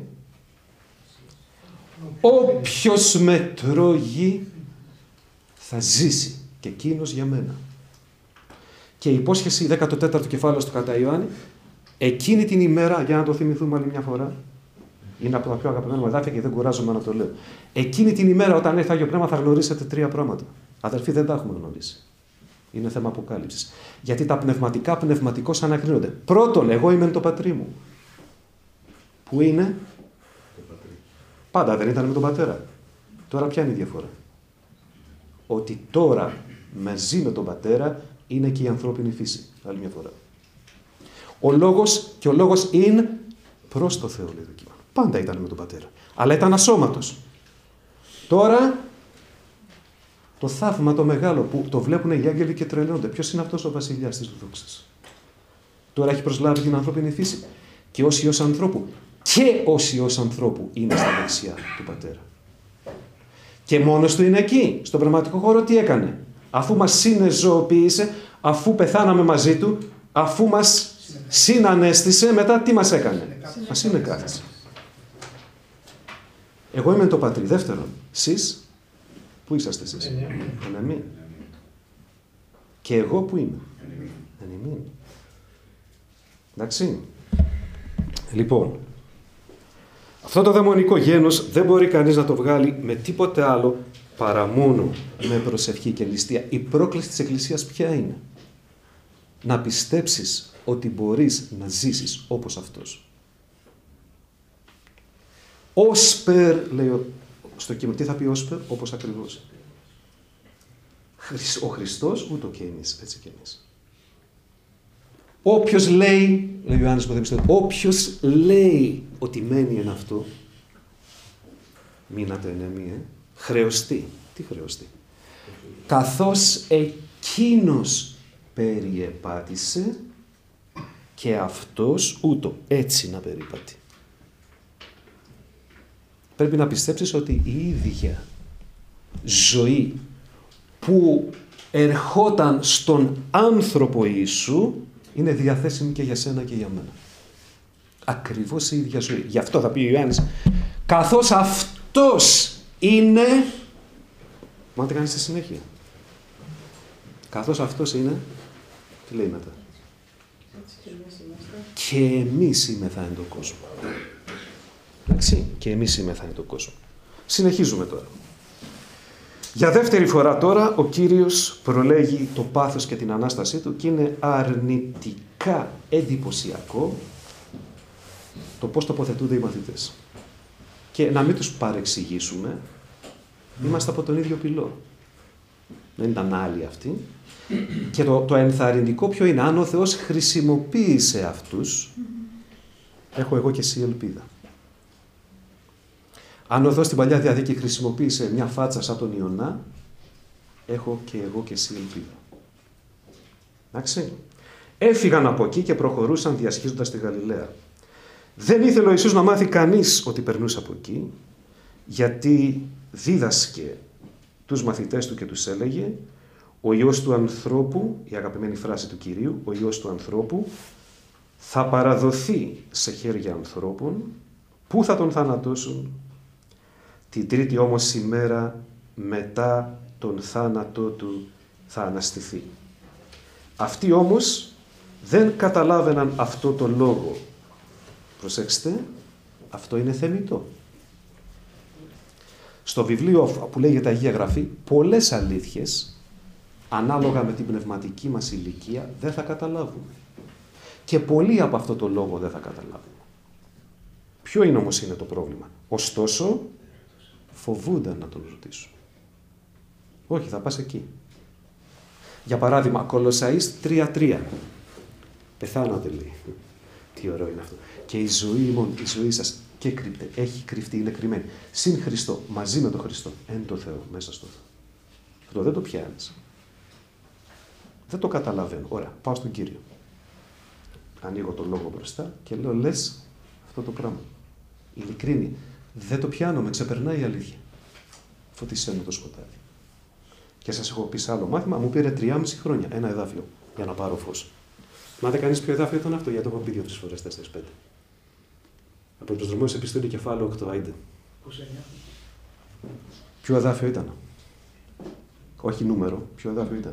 όποιος με τρώγει θα ζήσει και εκείνος για μένα. Και η υπόσχεση 14ο κεφάλαιο του κατά Ιωάννη, εκείνη την ημέρα, για να το θυμηθούμε άλλη μια φορά, είναι από τα πιο αγαπημένα μου εδάφια και δεν κουράζομαι να το λέω. Εκείνη την ημέρα, όταν έρθει Άγιο Πνεύμα, θα γνωρίσετε 3 πράγματα. Αδελφοί, δεν τα έχουμε γνωρίσει. Είναι θέμα αποκάλυψης. Γιατί τα πνευματικά πνευματικώς ανακρίνονται. Πρώτον, εγώ είμαι το πατρί μου. Πού είναι? Πάντα δεν ήταν με τον Πατέρα. Τώρα ποια είναι η διαφορά? Ότι τώρα μαζί με τον Πατέρα είναι και η ανθρώπινη φύση. Άλλη μια φορά. Ο λόγος είναι προς το Θεό, λέει το κείμενο. Πάντα ήταν με τον Πατέρα. Αλλά ήταν ασώματος. Τώρα το θαύμα το μεγάλο που το βλέπουν οι άγγελοι και τρελαίνονται. Ποιος είναι αυτός ο βασιλιάς της δόξας? Τώρα έχει προσλάβει την ανθρώπινη φύση. Και ως Υιός ανθρώπου. Και ως Υιός ανθρώπου είναι στα δεξιά του Πατέρα. Και μόνος του είναι εκεί. Στον πραγματικό χώρο τι έκανε? Αφού μας συνεζωοποίησε, αφού πεθάναμε μαζί του, αφού μας συνανέστησε, μετά τι μας έκανε? Μας συνεκάθισε. Εγώ είμαι το πατρί. Δεύτερον, εσείς, πού είσαστε εσείς? Εν εμεί. Και εγώ που είμαι? Εν εμεί. Εντάξει. Λοιπόν, αυτό το δαιμονικό γένος δεν μπορεί κανείς να το βγάλει με τίποτε άλλο παρά μόνο με προσευχή και νηστεία. Η πρόκληση της Εκκλησίας ποια είναι? Να πιστέψεις ότι μπορείς να ζήσεις όπως αυτός. Όσπερ, λέει στο κείμενο, τι θα πει όσπερ? Όπως ακριβώς. Ο Χριστός, ούτω και εμείς, έτσι και εμείς. Όποιος λέει, λέει ο Ιωάννης Πρωτομιστός, όποιος λέει ότι μένει εν αυτό, μείνατε εν εμεί, χρεωστεί. Τι χρεωστεί? Καθώς εκείνος περιεπάτησε και αυτός ούτω έτσι να περιπατεί. Πρέπει να πιστέψεις ότι η ίδια ζωή που ερχόταν στον άνθρωπο Ιησού είναι διαθέσιμη και για σένα και για μένα. Ακριβώς η ίδια ζωή. Γι' αυτό θα πει ο Ιωάννης, καθώς αυτός είναι, μα τι κάνει στη συνέχεια? Καθώς αυτός είναι, τι λέει μετά? Και εμείς είμεθα εν τον κόσμο. Εντάξει, και εμείς είμεθα εν τον κόσμο. Συνεχίζουμε τώρα. Για δεύτερη φορά τώρα ο Κύριος προλέγει το πάθος και την Ανάστασή του και είναι αρνητικά εντυπωσιακό το πώς τοποθετούνται οι μαθητές. Και να μην τους παρεξηγήσουμε, είμαστε από τον ίδιο πυλό. Δεν ήταν άλλοι αυτοί. Και το ενθαρρυντικό ποιο είναι? Αν ο Θεός χρησιμοποίησε αυτούς, έχω εγώ και εσύ ελπίδα. Αν ο Θεός στην Παλιά Διαθήκη χρησιμοποίησε μια φάτσα σαν τον Ιωνά, έχω και εγώ και εσύ ελπίδα. Εντάξει. Έφυγαν από εκεί και προχωρούσαν διασχίζοντας τη Γαλιλαία. Δεν ήθελε ο Ιησούς να μάθει κανείς ότι περνούσε από εκεί, γιατί δίδασκε τους μαθητές του και τους έλεγε: ο Υιός του ανθρώπου, η αγαπημένη φράση του Κυρίου, ο Υιός του ανθρώπου θα παραδοθεί σε χέρια ανθρώπων που θα τον θανατώσουν, την τρίτη όμως ημέρα μετά τον θάνατό του θα αναστηθεί. Αυτοί όμως δεν καταλάβαιναν αυτό το λόγο. Προσέξτε, αυτό είναι θεμιτό. Στο βιβλίο που λέγεται Αγία Γραφή, πολλές αλήθειες, ανάλογα με την πνευματική μας ηλικία, δεν θα καταλάβουμε. Και πολλοί από αυτό το λόγο δεν θα καταλάβουμε. Ποιο είναι όμως είναι το πρόβλημα? Ωστόσο, φοβούνταν να τον ρωτήσουν. Όχι, θα πας εκεί. Για παράδειγμα, Κολοσσαείς 3:3. Πεθάνατε, λέει. Τι ωραίο είναι αυτό. Και η ζωή σας και έχει κρυφτεί, είναι κρυμμένη. Συν Χριστό, μαζί με τον Χριστό, εν το Θεό, μέσα στο Θεό. Αυτό δεν το πιάνεις. Δεν το καταλαβαίνω. Ωραία, πάω στον Κύριο. Ανοίγω τον λόγο μπροστά και λέω: λες αυτό το πράγμα. Ειλικρίνη. Δεν το πιάνω, με ξεπερνάει η αλήθεια. Φωτίσέ μου το σκοτάδι. Και σας έχω πει σε άλλο μάθημα, μου πήρε 3,5 χρόνια ένα εδάφιο για να πάρω φως. Μάθε κανείς ποιο εδάφιο ήταν αυτό? Για το έχω πει 2-3 φορές, 4-5. Από τους δρομούς επιστολή κεφάλαιο 8, άιντε. Ποιο εδάφιο ήταν? Όχι νούμερο, ποιο εδάφιο ήταν?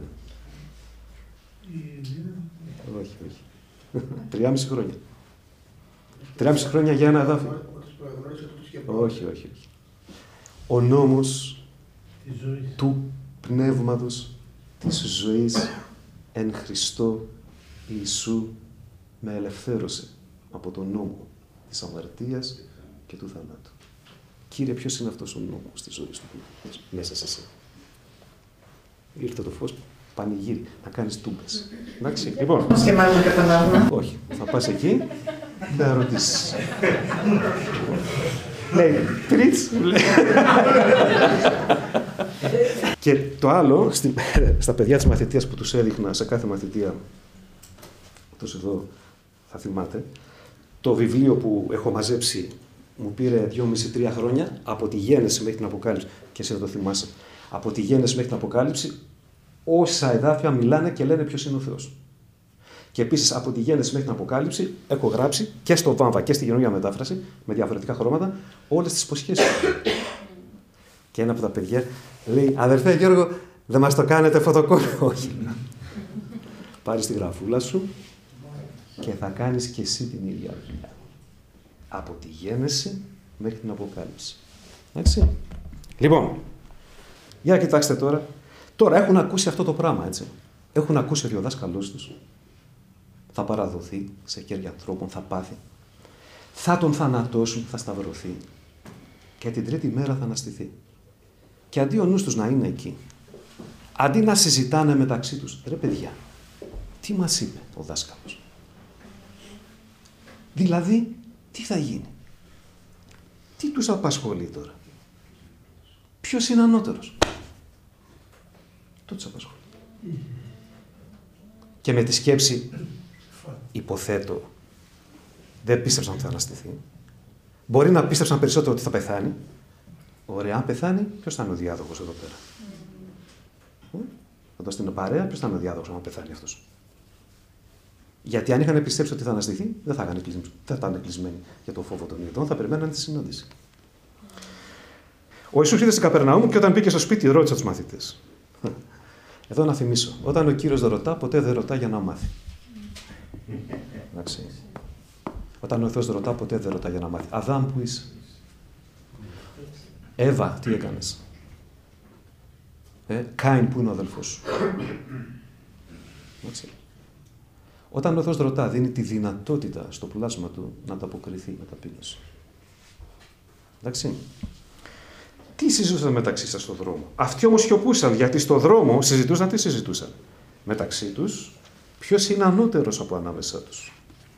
Όχι. 3,5 χρόνια. 3,5 χρόνια για ένα εδάφιο. Όχι. Ο νόμος του πνεύματος της ζωής εν Χριστώ Ιησού με ελευθέρωσε από τον νόμο της αμαρτίας και του θανάτου. Κύριε, ποιος είναι αυτός ο νόμος της ζωής του πνεύματος μέσα σε εσένα? Ήρθε το φως, πανηγύρι, να κάνεις τούμπες. Εντάξει, λοιπόν. Και μάλλον καταλάβουμε. Όχι, θα πας εκεί, θα ρωτήσεις. Λέει, τρίτς. Και το άλλο, στα παιδιά της μαθητείας που τους έδειχνα σε κάθε μαθητεία, τόσο εδώ θα θυμάται, το βιβλίο που έχω μαζέψει μου πήρε 2,5-3 χρόνια, από τη γέννηση μέχρι την Αποκάλυψη, και εσύ θα το θυμάσαι, από τη γέννηση μέχρι την Αποκάλυψη, όσα εδάφια μιλάνε και λένε ποιος είναι ο Θεός. Και επίσης από τη γέννηση μέχρι την Αποκάλυψη έχω γράψει και στο Βάμβα και στη καινούργια μετάφραση, με διαφορετικά χρώματα, όλες τις υποσχέσεις. Και ένα από τα παιδιά λέει: αδερφέ Γιώργο, δεν μας το κάνετε φωτοκόλλο? Όχι. Πάρεις τη γραφούλα σου και θα κάνεις και εσύ την ίδια δουλειά. Από τη γέννηση μέχρι την Αποκάλυψη. Εντάξει. Λοιπόν, για κοιτάξτε τώρα. Τώρα έχουν ακούσει αυτό το πράγμα, έτσι. Έχουν ακούσει ότι ο δάσκαλός τους θα παραδοθεί σε χέρια ανθρώπων, θα πάθει. Θα τον θανατώσουν, θα σταυρωθεί. Και την τρίτη μέρα θα αναστηθεί. Και αντί ο νους τους να είναι εκεί, αντί να συζητάνε μεταξύ τους, ρε παιδιά, τι μας είπε ο δάσκαλος? Δηλαδή, τι θα γίνει? Τι τους απασχολεί τώρα? Ποιος είναι ανώτερος? Το τους απασχολεί. Και με τη σκέψη, υποθέτω, δεν πίστεψαν ότι θα αναστηθεί. Μπορεί να πίστεψαν περισσότερο ότι θα πεθάνει. Ωραία, αν πεθάνει, ποιος θα είναι ο διάδοχος εδώ πέρα? Εδώ στην παρέα, ποιος θα είναι ο διάδοχος αν πεθάνει αυτός? Γιατί αν είχαν πιστέψει ότι θα αναστηθεί, δεν θα ήταν κλεισμένοι για το φόβο των ειδών, θα περιμέναν τη συνάντηση. Ο Ιησούς ήρθε στην Καπερναούμ και όταν μπήκε στο σπίτι, ρώτησε τους μαθητές. Εδώ να θυμίσω, όταν ο Κύριος δεν ρωτά, ποτέ δεν ρωτά για να μάθει. Εντάξει. Όταν ο Θεός δεν ρωτά, ποτέ δεν ρωτά για να μάθει. Αδάμ, που είσαι? Εύα, τι έκανες? Κάιν, που είναι ο αδελφός σου? Εντάξει. Όταν ο Θεός ρωτά, δίνει τη δυνατότητα στο πλάσμα του να ανταποκριθεί με ταπείνωση. Εντάξει. Τι συζητούσαν μεταξύ σας στον δρόμο? Αυτοί όμως σιωπούσαν, γιατί στον δρόμο συζητούσαν τι συζητούσαν. Μεταξύ τους, ποιος είναι ανώτερος από ανάμεσά τους.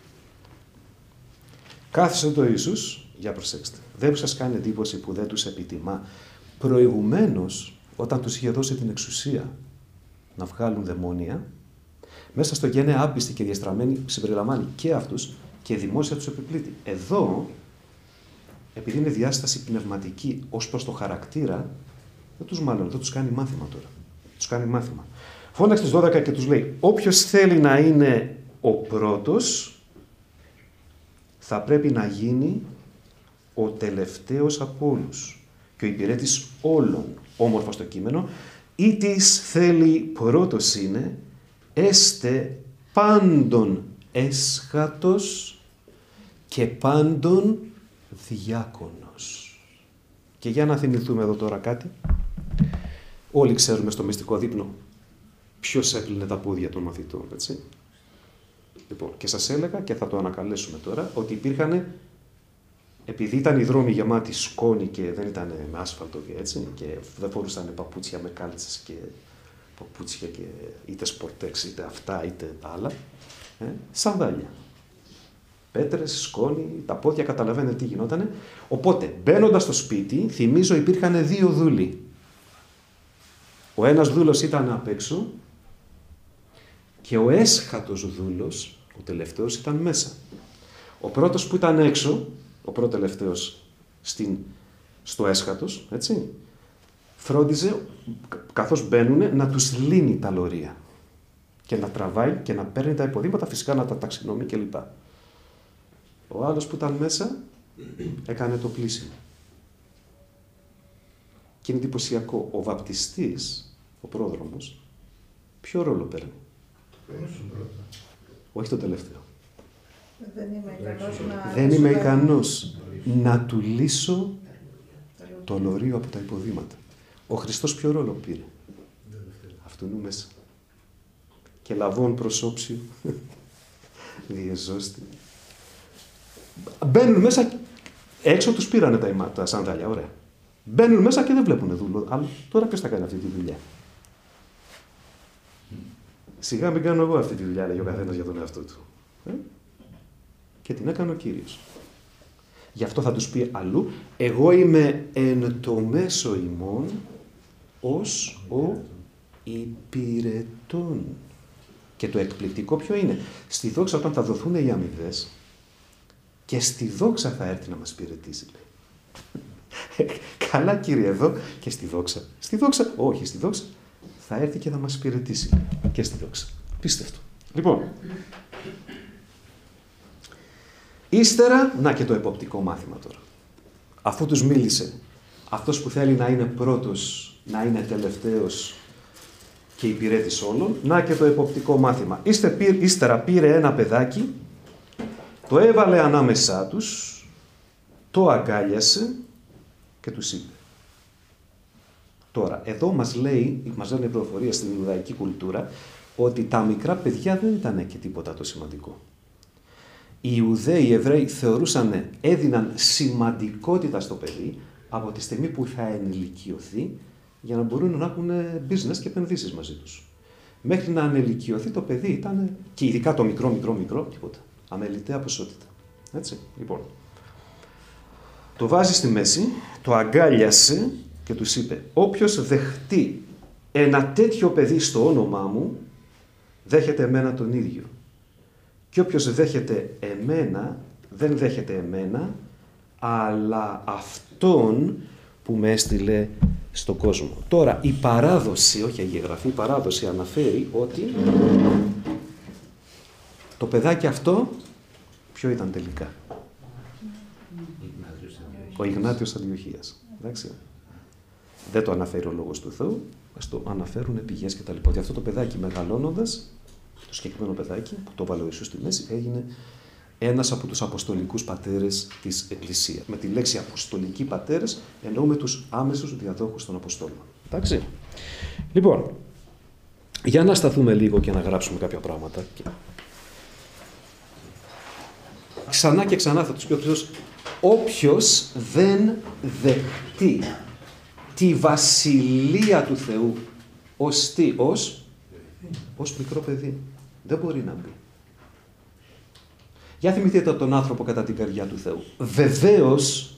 Κάθισε το Ιησούς, για προσέξτε, δεν σας κάνει εντύπωση που δεν τους επιτιμά. Προηγουμένως, όταν τους είχε δώσει την εξουσία να βγάλουν δαιμόνια, μέσα στο γένε άπιστοι και διαστραμμένοι συμπεριλαμβάνει και αυτούς και δημόσια τους επιπλήττει. Εδώ, επειδή είναι διάσταση πνευματική ως προς το χαρακτήρα, δεν τους κάνει μάθημα τώρα. Τους κάνει μάθημα. Φώναξε τις 12 και τους λέει, όποιος θέλει να είναι ο πρώτος, θα πρέπει να γίνει ο τελευταίος από όλους και ο υπηρέτης όλων, όμορφα στο κείμενο, ή της θέλει πρώτος είναι, έστε πάντων έσχατος και πάντων διάκονος. Και για να θυμηθούμε εδώ τώρα κάτι. Όλοι ξέρουμε στο μυστικό δείπνο ποιος έκλεινε τα πόδια των μαθητών, έτσι. Λοιπόν, και σας έλεγα και θα το ανακαλέσουμε τώρα, ότι υπήρχαν, επειδή ήταν οι δρόμοι γεμάτοι σκόνη και δεν ήταν με άσφαλτο και έτσι, και δεν φορούσαν παπούτσια με κάλτσες και παπούτσια και είτε σπορτέξ, είτε αυτά, είτε άλλα, σανδάλια. Πέτρες, σκόνη, τα πόδια, καταλαβαίνετε τι γινότανε. Οπότε, μπαίνοντας στο σπίτι, θυμίζω υπήρχαν δύο δούλοι. Ο ένας δούλος ήταν απ' έξω και ο έσχατος δούλος, ο τελευταίος, ήταν μέσα. Ο πρώτος που ήταν έξω, ο πρώτο τελευταίος στο έσχατος, έτσι, φρόντιζε, καθώς μπαίνουνε, να τους λύνει τα λωρία και να τραβάει και να παίρνει τα υποδήματα, φυσικά να τα ταξινομεί κλπ. Ο άλλος που ήταν μέσα έκανε το πλήσιμο. Και είναι εντυπωσιακό. Ο βαπτιστής, ο πρόδρομος, ποιο ρόλο παίρνει? Όχι το τελευταίο. Δεν είμαι ικανός να του λύσω το λωρίο από τα υποδήματα. Ο Χριστός ποιο ρόλο πήρε? Αυτού μέσα. Και λαβών προσώψιο διεζώστη. Μπαίνουν μέσα, έξω τους πήρανε τα σανδάλια, ωραία. Μπαίνουν μέσα και δεν βλέπουν δούλο. Αλλά τώρα ποιος θα κάνει αυτή τη δουλειά? Σιγά μην κάνω εγώ αυτή τη δουλειά, λέγει ο καθένας για τον εαυτό του. Και την έκανε ο Κύριος. Γι' αυτό θα τους πει αλλού, εγώ είμαι εν το μέσο ημών ως ο υπηρετών. Και το εκπληκτικό ποιο είναι? Στη δόξα όταν θα δοθούν οι αμοιβές, και στη δόξα θα έρθει να μας υπηρετήσει. Καλά Κύριε, εδώ και στη δόξα. Στη δόξα, όχι στη δόξα, θα έρθει και θα μας υπηρετήσει. Και στη δόξα. Πίστευτο. Λοιπόν, ύστερα, να και το εποπτικό μάθημα τώρα. Αφού τους μίλησε, αυτός που θέλει να είναι πρώτος, να είναι τελευταίος και υπηρέτης όλων, να και το εποπτικό μάθημα. Ύστερα πήρε ένα παιδάκι, το έβαλε ανάμεσά τους, το αγκάλιασε και τους είπε. Τώρα, εδώ μας λένε οι πληροφορίες στην Ιουδαϊκή κουλτούρα ότι τα μικρά παιδιά δεν ήταν και τίποτα το σημαντικό. Οι Ιουδαίοι, οι Εβραίοι έδιναν σημαντικότητα στο παιδί από τη στιγμή που θα ενηλικιωθεί για να μπορούν να έχουν business και επενδύσεις μαζί τους. Μέχρι να ανηλικιωθεί το παιδί ήταν, και ειδικά το μικρό, τίποτα. Αμεληταία ποσότητα. Έτσι, λοιπόν. Το βάζει στη μέση, το αγκάλιασε και τους είπε, όποιος δεχτεί ένα τέτοιο παιδί στο όνομά μου, δέχεται εμένα τον ίδιο. Και όποιος δέχεται εμένα, δεν δέχεται εμένα, αλλά αυτόν που με έστειλε στον κόσμο. Τώρα, η παράδοση, όχι η Αγία Γραφή, η παράδοση αναφέρει ότι το παιδάκι αυτό, ποιο ήταν τελικά? Ο Ιγνάτιος Αντιοχίας. Εντάξει. Δεν το αναφέρει ο Λόγος του Θεού, ας το αναφέρουν πηγές και τα λοιπά. Ότι αυτό το παιδάκι μεγαλώνοντας, το συγκεκριμένο παιδάκι που το βάλε ο Ιησούς στη μέση, έγινε ένας από τους αποστολικούς πατέρες της Εκκλησίας. Με τη λέξη αποστολικοί πατέρες εννοούμε τους άμεσους διαδόχους των Αποστόλων. Εντάξει. Λοιπόν, για να σταθούμε λίγο και να γράψουμε κάποια πράγματα. Ξανά και ξανά θα τους πει ο Χριστός, όποιος δεν δεχτεί τη βασιλεία του Θεού. Ως τι, ως μικρό παιδί. Δεν μπορεί να μπει. Για θυμηθείτε τον άνθρωπο κατά την καρδιά του Θεού. Βεβαίως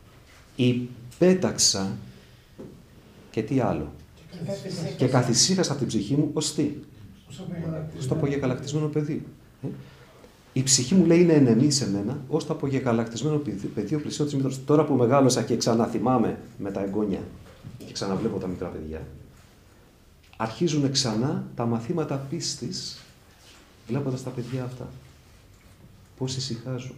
υπέταξα και τι άλλο. Και καθησύχασα την ψυχή μου ως τι. Στο απογεκαλακτισμένο παιδί. Η ψυχή μου λέει είναι ενεμή σε μένα, ως το απογεκαλακτισμένο παιδί, ο πλησίον της μήτρας. Τώρα που μεγάλωσα και ξαναθυμάμαι με τα εγγόνια και ξαναβλέπω τα μικρά παιδιά, αρχίζουν ξανά τα μαθήματα πίστης, βλέποντας τα παιδιά αυτά. Πώς ησυχάζουν.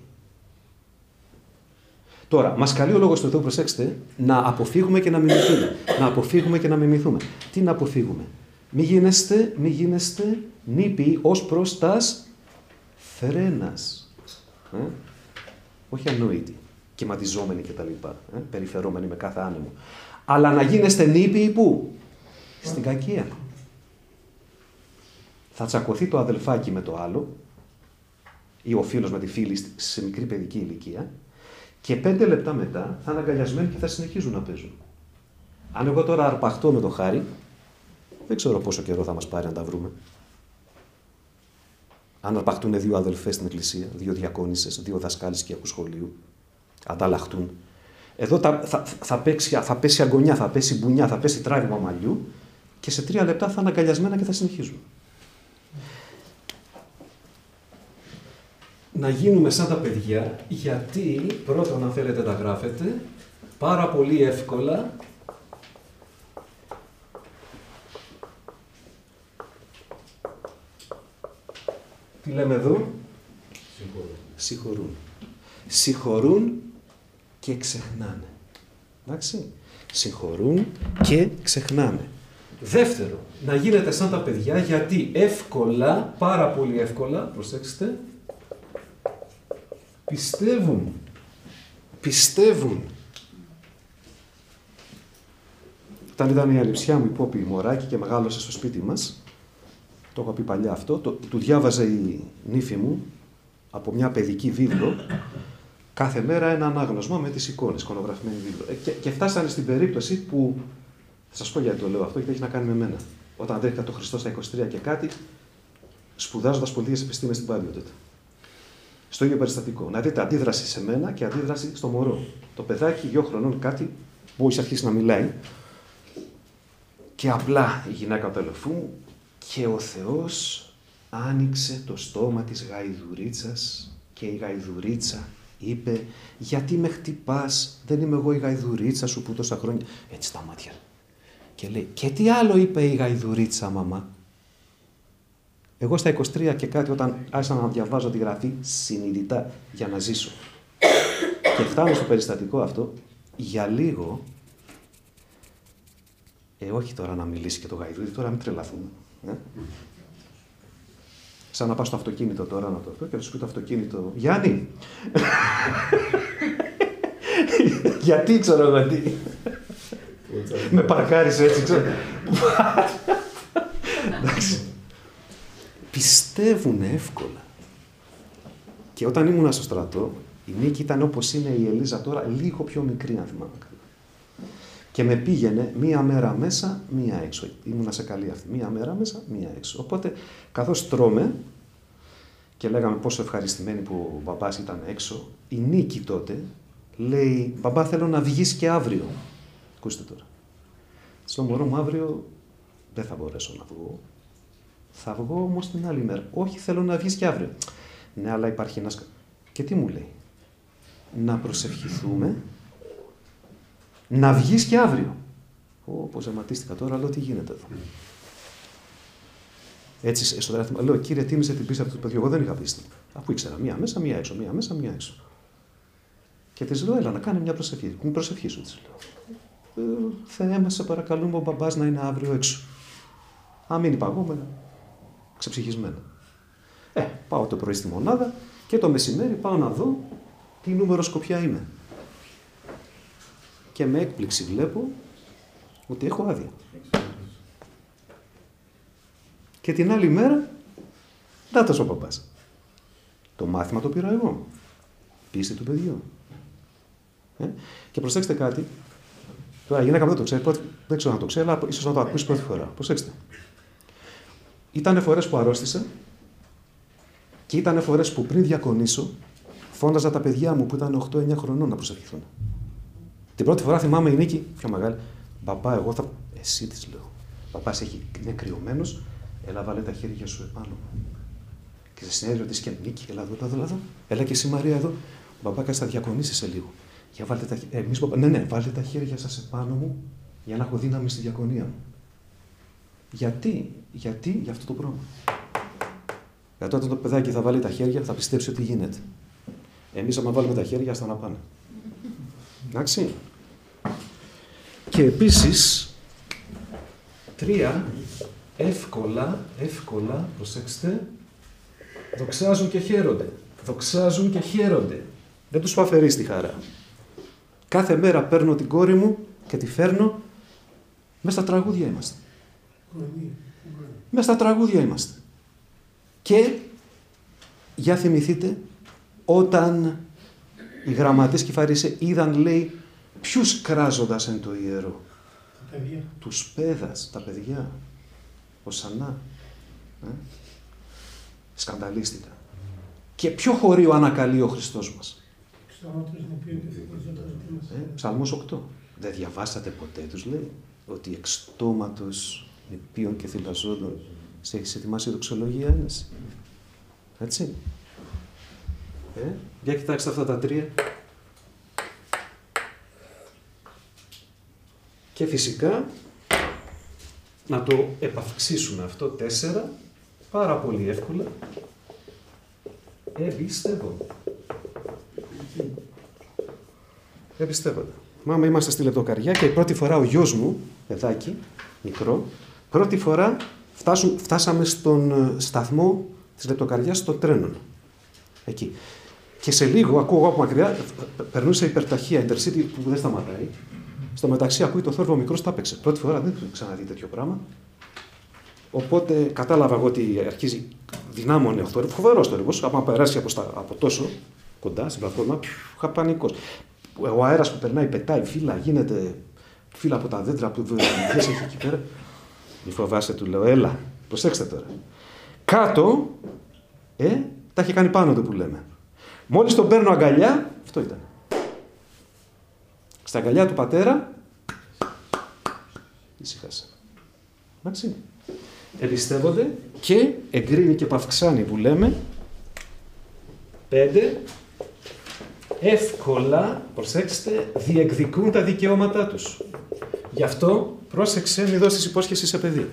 Τώρα, μας καλεί ο Λόγος του Θεού, προσέξτε, να αποφύγουμε και να μιμηθούμε. Να αποφύγουμε και να μιμηθούμε. Τι να αποφύγουμε. Μη γίνεστε νήπιοι ως προς τας φρένας. Όχι ανόητοι, κυματιζόμενοι κτλ. Περιφερόμενοι με κάθε άνεμο. Αλλά να γίνεστε νήπιοι πού? Στην κακία. Θα τσακωθεί το αδελφάκι με το άλλο ή ο φίλος με τη φίλη σε μικρή παιδική ηλικία και 5 λεπτά μετά θα είναι αγκαλιασμένοι και θα συνεχίζουν να παίζουν. Αν εγώ τώρα αρπαχτώ με το Χάρη, δεν ξέρω πόσο καιρό θα μας πάρει να τα βρούμε. Αν αρπαχτούν 2 αδελφές στην εκκλησία, 2 διακόνισσες, 2 δασκάλες οικιακού σχολείου, ανταλλαχτούν. Εδώ θα πέσει αγωνιά, θα πέσει μπουνιά, θα πέσει τράβημα μαλλιού και σε 3 λεπτά θα είναι αγκαλιασμένα και θα συνεχίζουν. Να γίνουμε σαν τα παιδιά, γιατί πρώτον, αν θέλετε τα γράφετε, πάρα πολύ εύκολα τι λέμε εδώ? Συγχωρούν. Συγχωρούν και ξεχνάνε. Εντάξει. Συγχωρούν και ξεχνάνε. Δεύτερο, να γίνετε σαν τα παιδιά, γιατί εύκολα, πάρα πολύ εύκολα, προσέξτε, πιστεύουν. Όταν ήταν η αληψιά μου η Πόπη μωράκι και μεγάλωσε στο σπίτι μας, το έχω πει παλιά αυτό, του διάβαζε η νύφη μου από μια παιδική βίβλο κάθε μέρα ένα ανάγνωσμα με τις εικόνες, εικονογραφημένη βίβλο. Και φτάσανε στην περίπτωση που, θα σας πω γιατί το λέω αυτό, γιατί έχει να κάνει με μένα. Όταν βρέθηκα το Χριστό στα 23 και κάτι, σπουδάζοντας πολιτικές επιστήμες στην Πάντιο τότε. Στο ίδιο περιστατικό. Να δείτε αντίδραση σε μένα και αντίδραση στο μωρό. Το παιδάκι 2 χρονών κάτι, που έχει αρχίσει να μιλάει, και απλά η γυναίκα του αδελφού μου και ο Θεός άνοιξε το στόμα της γαϊδουρίτσας και η γαϊδουρίτσα είπε «Γιατί με χτυπάς, δεν είμαι εγώ η γαϊδουρίτσα σου που τόσα χρόνια...» Έτσι τα μάτια. Και λέει «Και τι άλλο είπε η γαϊδουρίτσα, μαμά?» Εγώ στα 23 και κάτι, όταν άρχισα να διαβάζω τη γραφή συνειδητά για να ζήσω και φτάνω στο περιστατικό αυτό, για λίγο, όχι τώρα να μιλήσει και το γαϊδούρι, τώρα μην τρελαθούμε. Σαν να πάω στο αυτοκίνητο τώρα να το πω και να σου πει το αυτοκίνητο «Γιάννη, γιατί ξέρω εγώ τι, με παρκάρισε έτσι, ξέρω». Εντάξει. Πιστεύουν εύκολα. Και όταν ήμουνα στο στρατό, η Νίκη ήταν όπως είναι η Ελίζα τώρα, λίγο πιο μικρή, αν θυμάμαι καλά. Και με πήγαινε 1 μέρα μέσα, 1 έξω. Ήμουνα σε καλή αυτή. 1 μέρα μέσα, 1 έξω. Οπότε, καθώς τρώμε και λέγαμε πόσο ευχαριστημένοι που ο μπαμπάς ήταν έξω, η Νίκη τότε λέει «Μπαμπά, θέλω να βγεις και αύριο». Ακούστε τώρα. Στο μωρό μου αύριο δεν θα μπορέσω να βγω. Θα βγω όμως την άλλη μέρα. Όχι, θέλω να βγεις και αύριο. Ναι, αλλά υπάρχει ένας... Και τι μου λέει? Να προσευχηθούμε, να βγεις και αύριο. Πώς ζεματίστηκα τώρα, λέω τι γίνεται εδώ. Έτσι, στο δεύτερο, λέω, κύριε, τίμησε την πίστη αυτού του παιδιού. Εγώ δεν είχα πίστη. Αφού ήξερα, 1 μέσα, 1 έξω, 1 μέσα, 1 έξω. Και της λέω, έλα να κάνει μια προσευχή. Μην προσευχή σου, της λέω. Θεέ μας, σε παρακαλούμε ο μπαμπάς να είναι αύριο έξω. Αν μείνει παγόμενα, ξεψυχισμένα. Πάω το πρωί στη μονάδα και το μεσημέρι πάω να δω τι νούμερο σκοπιά είμαι. Και με έκπληξη βλέπω ότι έχω άδεια. Και την άλλη μέρα, δάτος ο παπάς. Το μάθημα το πήρα εγώ. Πίστη του παιδιού. Και προσέξτε κάτι, Τώρα η γυναίκα μου δεν το ξέρει, δεν ξέρω αν το ξέρει, αλλά ίσως να το ακούσει πρώτη φορά. Προσέξτε. Ήτανε φορές που αρρώστησα και ήτανε φορές που πριν διακονήσω φώναζα τα παιδιά μου που ήταν 8-9 χρονών να προσευχηθούν. Την πρώτη φορά θυμάμαι η Νίκη, πιο μεγάλη, μπαμπά, εγώ θα. Εσύ της λέω. Παπάς είναι κρυωμένος, έλα βάλε τα χέρια σου επάνω μου. Και σε συνέδριο της και Νίκη, έλα εδώ. Έλα και εσύ Μαρία εδώ. Μπαμπά, θα διακονήσεις σε λίγο. Για βάλτε τα χέρια. Ναι, βάλτε τα χέρια σας επάνω μου για να έχω δύναμη στη διακονία μου. Γιατί για αυτό το πράγμα. Γιατί όταν το παιδάκι θα βάλει τα χέρια, θα πιστέψει ότι γίνεται. Εμείς, άμα βάλουμε τα χέρια, θα να πάνε. Εντάξει. Και επίσης, 3, εύκολα, προσέξτε, δοξάζουν και χαίρονται. Δοξάζουν και χαίρονται. Δεν τους πάω αφαιρεί τη χαρά. Κάθε μέρα παίρνω την κόρη μου και τη φέρνω. Μέσα στα τραγούδια είμαστε. Μέσα στα τραγούδια είμαστε. Και, για θυμηθείτε, όταν οι γραμματείς και οι Φαρισαίοι είδαν, λέει, ποιους κράζοντας εν το ιερό. Τα παιδιά. Τους παίδας, τα παιδιά. Οσανά. Σκανδαλίστηκαν. Και ποιο χωρίο ανακαλεί ο Χριστός μας. Ψαλμός 8. Δεν διαβάσατε ποτέ, τους λέει, ότι εξ στόματος νηπίων και θυλαζόντων σε έχεις ετοιμάσει η δοξολογία ένεση. Έτσι. Για κοιτάξτε αυτά τα 3. Και φυσικά να το επαυξήσουμε αυτό 4, πάρα πολύ εύκολα. Εμπιστεύονται. Μάμα, είμαστε στη Λεπτοκαριά και η πρώτη φορά ο γιος μου, παιδάκι, μικρό, πρώτη φορά φτάσαμε στον σταθμό της Λεπτοκαριάς των τρένων. Εκεί. Και σε λίγο, ακούω εγώ από μακριά, περνούσε υπερταχεία Intercity που δεν σταματάει. Στο μεταξύ ακούει το θόρυβο μικρός, τα έπαιξε. Πρώτη φορά δεν ξαναδεί τέτοιο πράγμα. Οπότε κατάλαβα εγώ ότι αρχίζει δυνάμωνε ο θόρυβος, φοβερός θόρυβος. Άμα περάσει από τόσο κοντά στην πλατφόρμα, είχα πανικός. Ο αέρας που περνάει, πετάει φύλλα, γίνεται φύλλα από τα δέντρα που έχει εκεί πέρα. Μη φοβάσαι, του λέω, έλα, προσέξτε τώρα. Κάτω, τα έχει κάνει πάνω του που λέμε. Μόλις τον παίρνω αγκαλιά, αυτό ήταν. Στα αγκαλιά του πατέρα, ησυχάσα. Εντάξει. Εμπιστεύονται και εγκρίνει και παυξάνει που λέμε. 5. Εύκολα, προσέξτε, διεκδικούν τα δικαιώματά τους. Γι' αυτό, πρόσεξε, μη δώσεις υπόσχεση σε παιδί.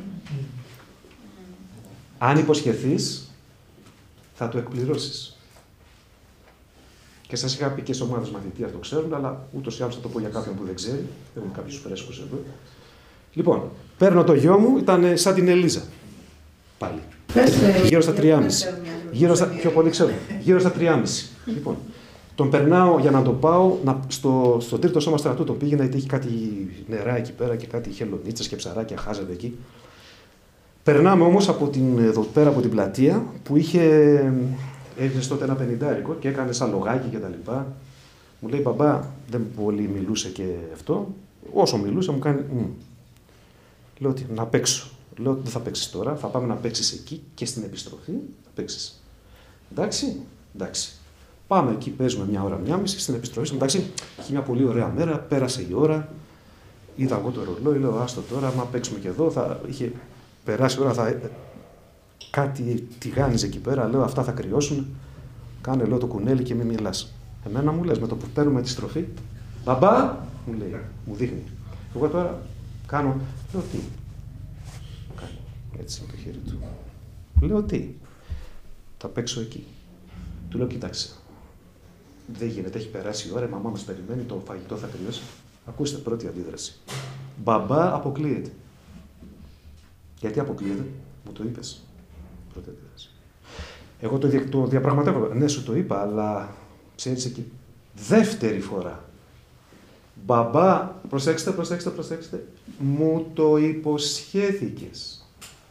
Αν υποσχεθείς, θα το εκπληρώσεις. Και σας είχα πει και σε ομάδες μαθητείας το ξέρουν, αλλά ούτως ή άλλως θα το πω για κάποιον που δεν ξέρει. Έχουμε κάποιους φρέσκους εδώ. Λοιπόν, παίρνω το γιο μου, ήταν σαν την Ελίζα. Πάλι. Γύρω στα 3,5. Πιο πολύ ξέρω. Γύρω στα 3,5. Λοιπόν, τον περνάω για να το πάω στο τρίτο σώμα στρατού. Τον πήγαινα γιατί έχει κάτι νερά εκεί πέρα και κάτι χελονίτσες και ψαράκια, χάζεται εκεί. Περνάμε όμως εδώ πέρα από την πλατεία που έδινε τότε ένα 50 και έκανε σαν λογάκι και τα λοιπά. Μου λέει, μπαμπά, δεν πολύ μιλούσε και αυτό. Όσο μιλούσε μου κάνει, Λέω ότι να παίξω. Λέω ότι δεν θα παίξεις τώρα, θα πάμε να παίξεις εκεί και στην επιστροφή θα παίξεις. Εντάξει. Πάμε εκεί, παίζουμε 1 ώρα, 1,5 στην επιστροφή. Εντάξει, είχε μια πολύ ωραία μέρα, πέρασε η ώρα. Είδα εγώ το ρολόι, λέω, άστο τώρα, άμα παίξουμε και εδώ, θα είχε περάσει η ώρα, κάτι τηγάνιζε εκεί πέρα, λέω, αυτά θα κρυώσουν. Κάνε, λέω, το κουνέλι και μην μιλάς. Εμένα μου λες, με το που παίρνουμε τη στροφή, μπαμπά, μου λέει, μου δείχνει. Εγώ τώρα κάνω, λέω, τι. Κάνει έτσι με το χέρι του. Λέω, τι. Θα παίξω εκεί. Του λέω, κοίταξε. Δεν γίνεται, έχει περάσει η ώρα, η μαμά μας περιμένει, το φαγητό θα κρυώσει. Ακούστε, πρώτη αντίδραση. Μπαμπά, αποκλείεται. Γιατί αποκλείεται, μου το είπες. Πρώτη αντίδραση. Εγώ το διαπραγματεύω. Ναι, σου το είπα, αλλά ξέρεις εκεί. Δεύτερη φορά. Μπαμπά, προσέξτε, μου το υποσχέθηκες.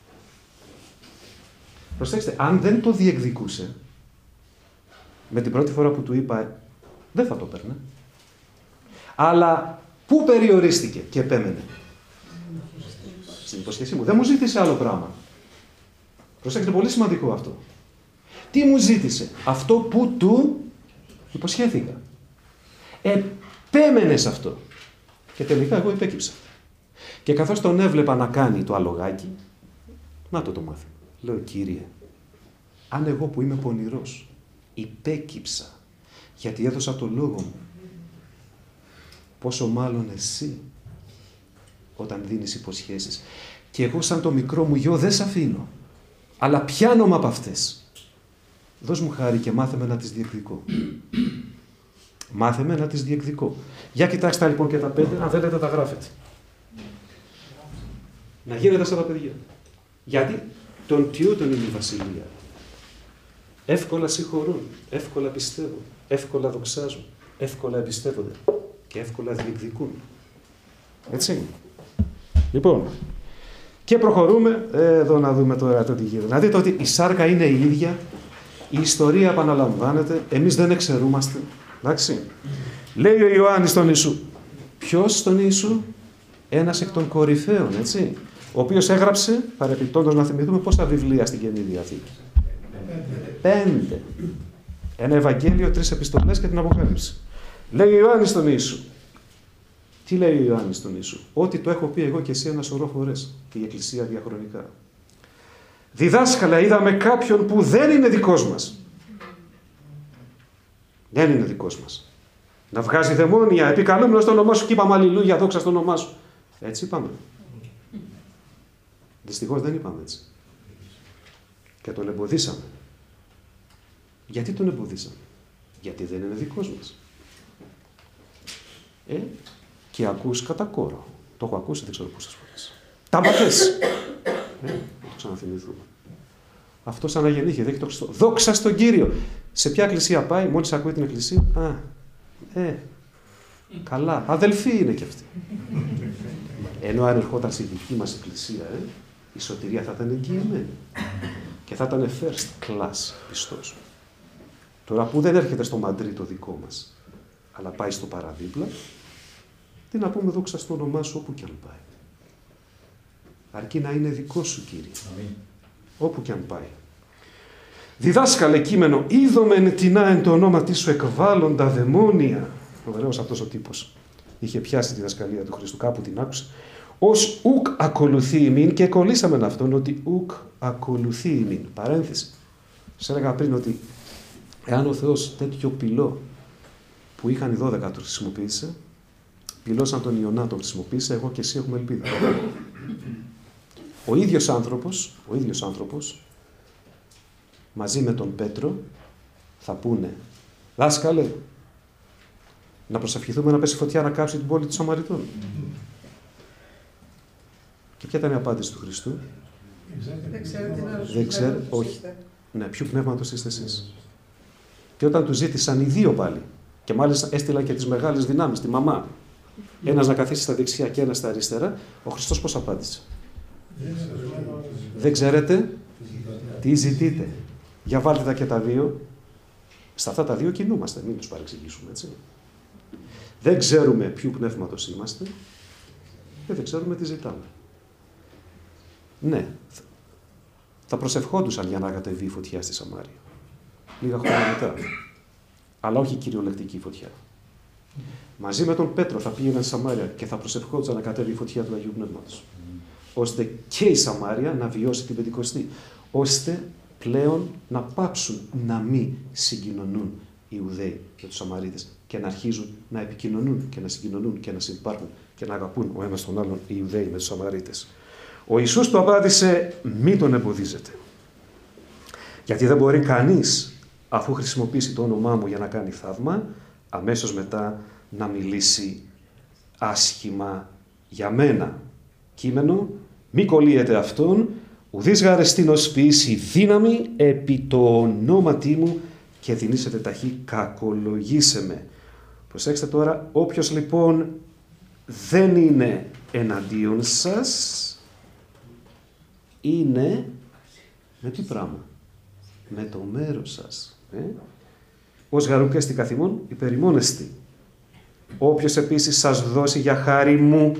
Προσέξτε, αν δεν το διεκδικούσε, με την πρώτη φορά που του είπα, δεν θα το παίρνε. Αλλά Πού περιορίστηκε και επέμενε? Στην υποσχέσή μου. Δεν μου ζήτησε άλλο πράγμα. Προσέξτε, πολύ σημαντικό αυτό. Τι μου ζήτησε? Αυτό που του υποσχέθηκα. Επέμενε σε αυτό. Και τελικά εγώ υπέκυψα. Και καθώς τον έβλεπα να κάνει το αλογάκι, να το μάθημα. Λέω, Κύριε, αν εγώ που είμαι πονηρός υπέκυψα γιατί έδωσα το λόγο μου, πόσο μάλλον εσύ όταν δίνεις υποσχέσεις. Και εγώ σαν το μικρό μου γιο δεν σ' αφήνω, αλλά πιάνομαι από αυτές. Δώσ' μου χάρη και μάθε με να τις διεκδικώ. Μάθε με να τις διεκδικώ. Για κοιτάξτε λοιπόν και τα 5, αν θέλετε τα γράφετε. Να γίνετε σαν τα παιδιά. Γιατί των τιούτων είναι η βασιλεία. Εύκολα συγχωρούν, εύκολα πιστεύουν, εύκολα δοξάζουν, εύκολα εμπιστεύονται και εύκολα διεκδικούν. Έτσι. Λοιπόν, και προχωρούμε εδώ να δούμε τώρα το τι γίνεται. Να δείτε ότι η σάρκα είναι η ίδια, η ιστορία επαναλαμβάνεται, εμείς δεν εξαιρούμαστε. Εντάξει. Λέει ο Ιωάννης στον Ιησού. Ποιος τον Ιησού? Ένας εκ των κορυφαίων, έτσι. Ο οποίος έγραψε, παρεπιπτόντως να θυμηθούμε, πόσα βιβλία στην Καινή Διαθήκη? 5. Ένα Ευαγγέλιο, 3 επιστολές και την Αποκάλυψη. Λέει ο Ιωάννης στον Ιησού. Τι λέει ο Ιωάννης στον Ιησού? Ότι το έχω πει εγώ και εσύ ένα σωρό φορές και η Εκκλησία διαχρονικά. Διδάσκαλα, είδαμε κάποιον που δεν είναι δικός μας. Δεν είναι δικός μας. Να βγάζει δαιμόνια, επικαλούμενος στο όνομά σου και είπαμε αλληλούια, δόξα στο όνομά σου. Έτσι είπαμε? Δυστυχώς δεν είπαμε έτσι. Και τον εμποδίσαμε. Γιατί τον εμποδίσαμε? Γιατί δεν είναι δικός μας. Και ακούς κατά κόρο. Το έχω ακούσει, δεν ξέρω πόσες φορές. Τα μαθές. Το ξαναθυμηθούμε. Αυτός αναγεννήθηκε, δέχεται τον Χριστό. Δόξα στον Κύριο. Σε ποια εκκλησία πάει? Μόλις ακούει την εκκλησία. Καλά. Αδελφοί είναι κι αυτοί. Ενώ αν ερχόταν στη δική μας εκκλησία, η σωτηρία θα ήταν εγγυημένη. Και θα ήταν first class πιστός. Τώρα που δεν έρχεται στο Μαντρί το δικό μας, αλλά πάει στο παραδίπλα, τι να πούμε, δόξα στο όνομά σου όπου κι αν πάει. Αρκεί να είναι δικό σου, Κύριε. Αμήν. Όπου κι αν πάει. Διδάσκαλε κείμενο, είδομεν τεινά εν το ονόματί σου εκβάλλοντα δαιμόνια. Φοβερός αυτός ο τύπος. Είχε πιάσει τη διδασκαλία του Χριστού, κάπου την άκουσε. Ως ουκ ακολουθεί ημίν, και κολλήσαμε αυτόν ότι ουκ ακολουθεί ημίν. Παρένθεση. Σας έλεγα πριν ότι εάν ο Θεός τέτοιο πυλό που είχαν οι 12 το χρησιμοποίησε, πυλό σαν τον Ιωνά το χρησιμοποίησε, εγώ και εσύ έχουμε ελπίδα. Ο ίδιος άνθρωπος, μαζί με τον Πέτρο, θα πούνε, δάσκαλε, να προσευχηθούμε να πέσει φωτιά να κάψει την πόλη των Σαμαριτών. Και ποια ήταν η απάντηση του Χριστού? Δεν ξέρω, όχι. Ναι, ποιου πνεύματος είστε εσείς? Και όταν του ζήτησαν οι δύο πάλι, και μάλιστα έστειλαν και τις μεγάλες δυνάμεις, τη μαμά, ένας να καθίσει στα δεξιά και ένας στα αριστερά, ο Χριστός πώς απάντησε? Δεν ξέρετε τι ζητείτε. Για βάλτε τα και τα δύο. Στα αυτά τα δύο κινούμαστε, μην τους παρεξηγήσουμε, έτσι. Δεν ξέρουμε ποιου πνεύματος είμαστε και δεν ξέρουμε τι ζητάμε. Ναι, θα προσευχόντουσαν για να κατεβεί η φωτιά στη Σαμάρια. Λίγα χρόνια μετά. Αλλά όχι κυριολεκτική φωτιά. Μαζί με τον Πέτρο θα πήγαιναν στη Σαμάρια και θα προσευχόντουσαν να κατέβει η φωτιά του Αγίου Πνεύματος. Ώστε και η Σαμάρια να βιώσει την Πεντηκοστή. Ώστε πλέον να πάψουν να μην συγκοινωνούν οι Ιουδαίοι με τους Σαμαρίτες και να αρχίζουν να επικοινωνούν και να συγκοινωνούν και να συμπάρχουν και να αγαπούν ο ένας τον άλλον οι Ιουδαίοι με τους Σαμαρίτες. Ο Ιησούς του απάντησε, μην τον εμποδίζετε. Γιατί δεν μπορεί κανείς, αφού χρησιμοποιήσει το όνομά μου για να κάνει θαύμα, αμέσως μετά να μιλήσει άσχημα για μένα. Κείμενο, μη κολλείετε αυτόν, ουδείς γαρεστίνος ποιήσει δύναμη επί το ονόματί μου και δυνήσετε ταχύ κακολογήσε με. Προσέξτε τώρα, όποιος λοιπόν δεν είναι εναντίον σας, είναι με τι πράγμα? Με το μέρος σας. Ως γαρουκέστη καθημών υπερημόνεστη. Όποιος επίσης σας δώσει για χάρη μου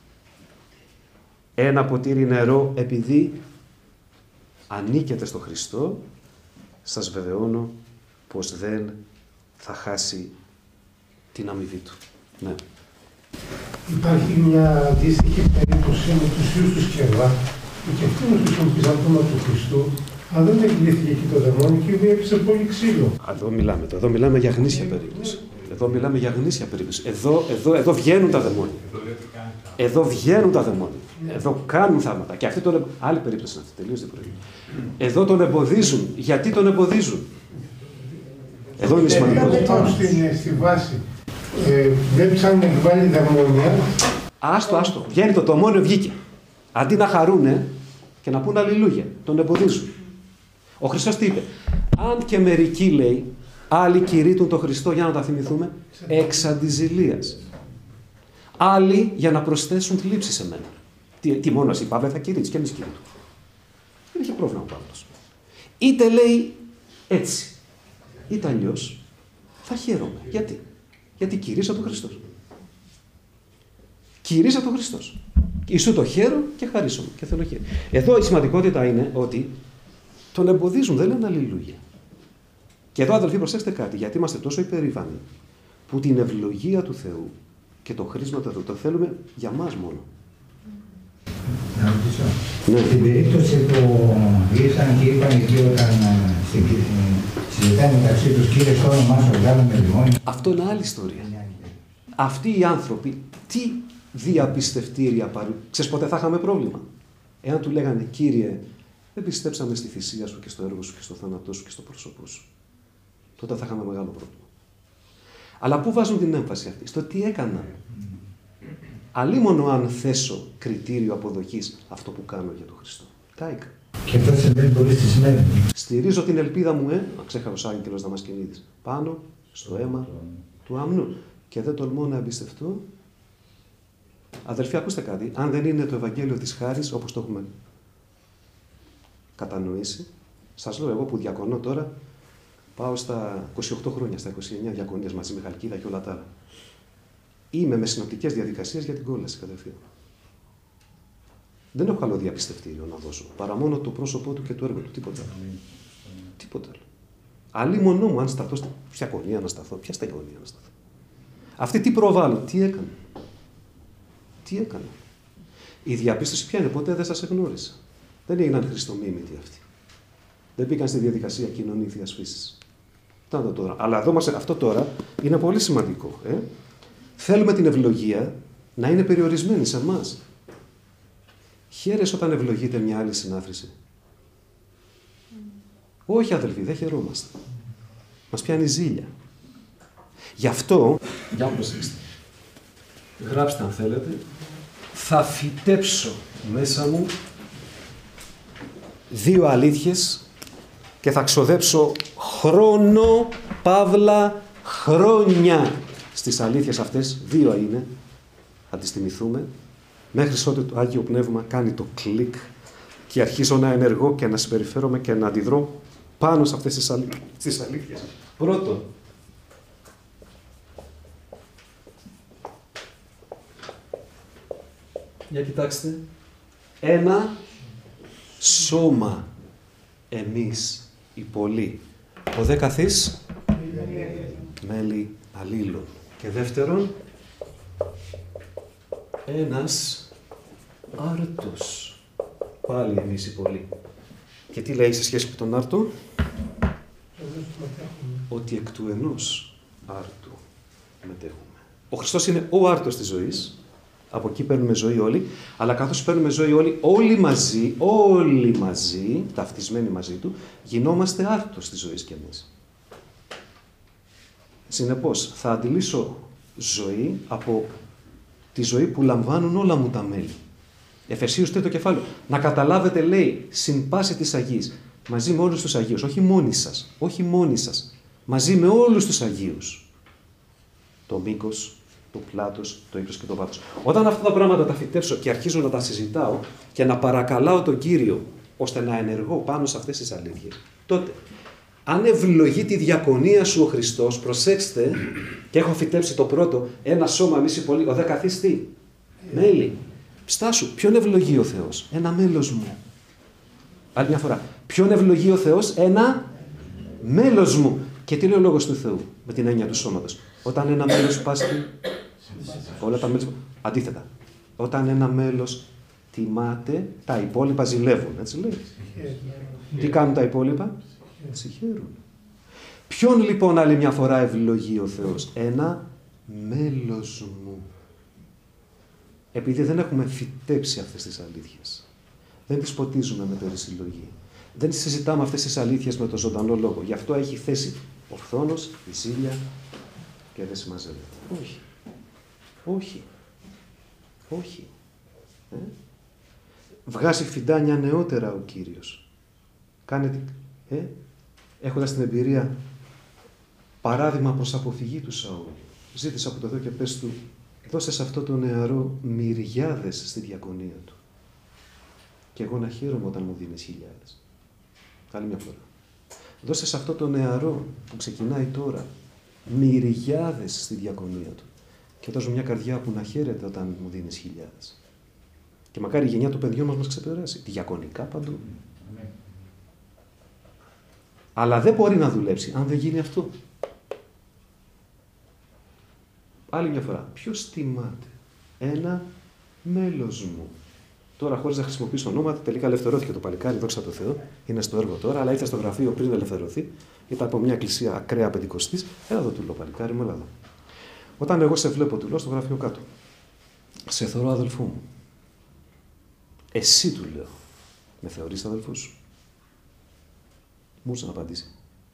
ένα ποτήρι νερό, επειδή ανήκετε στο Χριστό, σας βεβαιώνω πως δεν θα χάσει την αμοιβή του. Ναι. Υπάρχει μια αντίστοιχη περίπτωση με τους ιούς του Σκευά, και αυτοί χρησιμοποίησαν το όνομα του Χριστού, αλλά δεν εκκλήθηκε εκεί το δαιμόνι και έπιασε πολύ ξύλο. Εδώ μιλάμε για γνήσια περίπτωση. Εδώ μιλάμε για γνήσια περίπτωση. Εδώ βγαίνουν τα δαιμόνια. Εδώ βγαίνουν τα δαιμόνια. Εδώ κάνουν θαύματα. Και αυτή άλλη περίπτωση είναι αυτή, τελείως διαφορετική. Εδώ τον εμποδίζουν. Γιατί τον εμποδίζουν? Εδώ είναι σημαντικό. Πάμε στη βάση. Δεν ψάχνουν να εκβάλει δαιμόνια. Άστο. Βγαίνει το δαιμόνιο, βγήκε. Αντί να χαρούνε και να πούν αλληλούια, τον εμποδίζουν. Ο Χριστός τι είπε? Αν και μερικοί, λέει, άλλοι κηρύττουν τον Χριστό, για να τα θυμηθούμε, εξ αντιζηλίας. Άλλοι για να προσθέσουν θλίψη σε μένα. Τι μόνο εσύ, Παύλε, θα κηρύττεις και εμείς κηρύττουμε. Δεν είχε πρόβλημα ο Παύλος. Είτε λέει έτσι, είτε αλλιώς θα χαίρομαι. Γιατί κηρύσσα τον Χριστό. Κηρύσσα τον Χριστό. Ισού το χαίρο και χαρίσομαι και θέλω χαίρω. Εδώ η σημαντικότητα είναι ότι τον εμποδίζουν, δεν λένε αλληλούια. Και εδώ, αδελφοί, προσέξτε κάτι, γιατί είμαστε τόσο υπερήφανοι που την ευλογία του Θεού και το χρήσμα του Θεού το θέλουμε για μας μόνο. Να ρωτήσω. Ναι. Στην περίπτωση που ήρθαν και είπαν εκεί όταν συζητάνε μεταξύ τους, Κύριε, στο όνομά σου βγάλαμε δαιμόνια. Αυτό είναι άλλη ιστορία. Αυτοί οι άνθρωποι, τι διαπιστευτήρια παρούν. Ξέρεις πότε θα είχαμε πρόβλημα? Εάν του λέγανε, Κύριε, δεν πιστέψαμε στη θυσία σου και στο έργο σου και στο θάνατό σου και στο πρόσωπό σου. Τότε θα είχαμε μεγάλο πρόβλημα. Αλλά πού βάζουν την έμφαση αυτή? Στο τι έκαναν. Αλίμονο αν θέσω κριτήριο αποδοχής αυτό που κάνω για τον Χριστό. Κάηκα. Και αυτό συμβαίνει πολύ στη σημερινή. Στηρίζω την ελπίδα μου, αξέχαρος άγγελος Δαμασκηνίδης, πάνω στο αίμα του αμνού. Και δεν τολμώ να εμπιστευτώ. Αδελφοί, ακούστε κάτι. Αν δεν είναι το Ευαγγέλιο της Χάρης, όπως το έχουμε κατανοήσει, σας λέω εγώ που διακονώ τώρα, πάω στα 28 χρόνια, στα 29 διακονίες μαζί με Χαλκίδα και όλα τα άλλα. Είμαι με συνοπτικές διαδικασίες για την κόλαση κατευθείαν. Δεν έχω άλλο διαπιστευτήριο να δώσω, παρά μόνο το πρόσωπό του και το έργο του, τίποτα άλλο. Τίποτα άλλο. Αλλή μονό μου, αν σταθώ ποια γωνία να σταθώ, ποια στα γωνία να σταθώ. Αυτή τι προβάλλει, τι έκανε. Τι έκανε. Η διαπίστωση ποια είναι, ποτέ δεν σας εγνώρισα. Δεν έγιναν χριστομίμητοι αυτοί. Δεν μπήκαν στη διαδικασία κοινωνία θείας φύσης. Τώρα. Αλλά εδώ αυτό τώρα είναι πολύ σημαντικό. Θέλουμε την ευλογία να είναι περιορισμένη σε εμάς. Χαίρεσαι όταν ευλογείται μια άλλη συνάθρηση? Όχι, αδελφοί, δεν χαιρόμαστε. Μας πιάνει ζήλια. Γι' αυτό, για να προσέξτε, γράψτε αν θέλετε, θα φυτέψω μέσα μου 2 αλήθειες και θα ξοδέψω χρόνο, παύλα, χρόνια στις αλήθειες αυτές. 2 είναι, θα τις θυμηθούμε, μέχρι ότου το Άγιο Πνεύμα κάνει το κλικ και αρχίζω να ενεργώ και να συμπεριφέρομαι και να αντιδρώ πάνω σε αυτές τις αλήθειες. Πρώτον, για κοιτάξτε, ένα σώμα εμείς οι πολλοί, ο δε καθής μέλη αλλήλων. Και δεύτερον, ένας άρτος, πάλι εμείς οι πολλοί. Και τι λέει σε σχέση με τον άρτο? Ότι εκ του ενός άρτου μετέχουμε. Ο Χριστός είναι ο άρτος της ζωής. Από εκεί παίρνουμε ζωή όλοι, αλλά καθώς παίρνουμε ζωή όλοι μαζί, ταυτισμένοι μαζί του, γινόμαστε άρτος της ζωής κι εμείς. Συνεπώς, θα αντιλήσω ζωή από τη ζωή που λαμβάνουν όλα μου τα μέλη. Εφεσίους 3 κεφάλαιο. Να καταλάβετε, λέει, συν πάση της Αγίας, μαζί με όλους τους Αγίους, όχι μόνοι σας, μαζί με όλους τους Αγίους. Το μήκος, το πλάτος, το ύψος και το βάθος. Όταν αυτά τα πράγματα τα φυτέψω και αρχίζω να τα συζητάω και να παρακαλάω τον Κύριο ώστε να ενεργώ πάνω σε αυτές τις αλήθειες, τότε Αν ευλογεί τη διακονία σου ο Χριστός, προσέξτε, και έχω φυτέψει το πρώτο, ένα σώμα μισή πολύ, ο δε καθείς τι, μέλη. Στάσου, ποιον ευλογεί ο Θεός? Ένα μέλος μου. Άλλη μια φορά. Ποιον ευλογεί ο Θεός? Ένα μέλος μου. Και τι λέει ο λόγος του Θεού με την έννοια του σώματος? Όταν ένα μέλος πάσχει, όλα τα μέλη. Αντίθετα. Όταν ένα μέλος τιμάται, τα υπόλοιπα ζηλεύουν. Έτσι λέει. Τι κάνουν τα υπόλοιπα? Συγχαίρουν. Ποιον λοιπόν άλλη μια φορά ευλογεί ο Θεός? Ένα μέλος μου. Επειδή δεν έχουμε φυτέψει αυτές τις αλήθειες, δεν τις ποτίζουμε με περισυλλογή, δεν συζητάμε αυτές τις αλήθειες με το ζωντανό λόγο. Γι' αυτό έχει θέση ο φθόνος, η ζήλια και δεν συμμαζεύεται. Όχι. Όχι. Όχι. Βγάζει φυντάνια νεότερα ο Κύριος. Έχοντας την εμπειρία παράδειγμα προς αποφυγή του Σαούλ. Ζήτησε από το Θεό και πες του, δώσε σε αυτό το νεαρό μυριάδες στη διακονία του. Και εγώ να χαίρομαι όταν μου δίνεις χιλιάδες. Άλλη μια φορά. Δώσε σε αυτό το νεαρό που ξεκινάει τώρα μυριάδες στη διακονία του. Και δώσω μια καρδιά που να χαίρεται όταν μου δίνεις χιλιάδες. Και μακάρι η γενιά του παιδιού μας ξεπεράσει. Διακονικά παντού. Αλλά δεν μπορεί να δουλέψει αν δεν γίνει αυτό. Άλλη μια φορά. Ποιος τιμάται? Ένα μέλος μου. Τώρα, χωρίς να χρησιμοποιήσω ονόματα, τελικά ελευθερώθηκε το παλικάρι, δόξα τω Θεώ. Είναι στο έργο τώρα, αλλά ήρθε στο γραφείο πριν ελευθερωθεί. Ήταν από μια εκκλησία ακραία πεντηκοστής. Έλα εδώ, του λέω, παλικάρι μου, έλα εδώ. Όταν εγώ σε βλέπω, του λέω στο γραφείο κάτω. Σε θεωρώ αδελφό μου. Εσύ, του λέω, με θεωρείς αδελφό σου? Μου ήρθε να απαντήσει.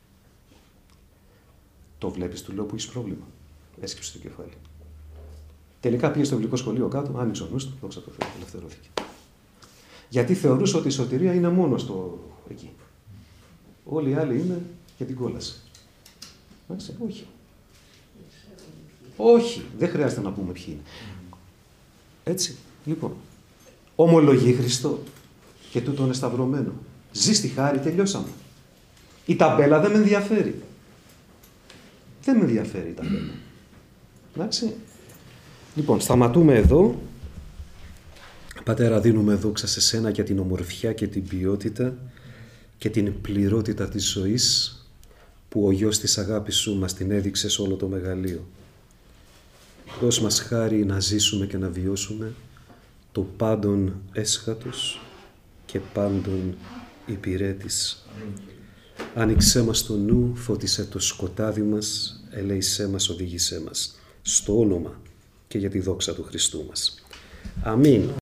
Το βλέπεις, του λέω, που έχεις πρόβλημα. Έσκυψε το κεφάλι. Τελικά πήγε στο βιβλικό σχολείο κάτω, άνοιξε ο νους του, δόξα τω Θεώ, ελευθερώθηκε. Γιατί θεωρούσε ότι η σωτηρία είναι μόνο στο εκεί. Όλοι οι άλλοι είναι για την κόλαση. Όχι. Όχι, δεν χρειάζεται να πούμε ποιοι είναι. Έτσι, λοιπόν. Ομολογεί Χριστό και τούτο είναι σταυρωμένο. Ζει στη χάρη, τελειώσαμε. Η ταμπέλα δεν με ενδιαφέρει. Δεν με ενδιαφέρει η ταμπέλα. Εντάξει. Λοιπόν, σταματούμε εδώ. Πατέρα, δίνουμε δόξα σε σένα για την ομορφιά και την ποιότητα και την πληρότητα της ζωής που ο γιος της αγάπης σου μας την έδειξε σε όλο το μεγαλείο. Δώσ' μας χάρη να ζήσουμε και να βιώσουμε το πάντων έσχατος και πάντων υπηρέτης. Άνοιξέ μας το νου, φώτισε το σκοτάδι μας, ελέησέ μας, οδήγησέ μας, στο όνομα και για τη δόξα του Χριστού μας. Αμήν.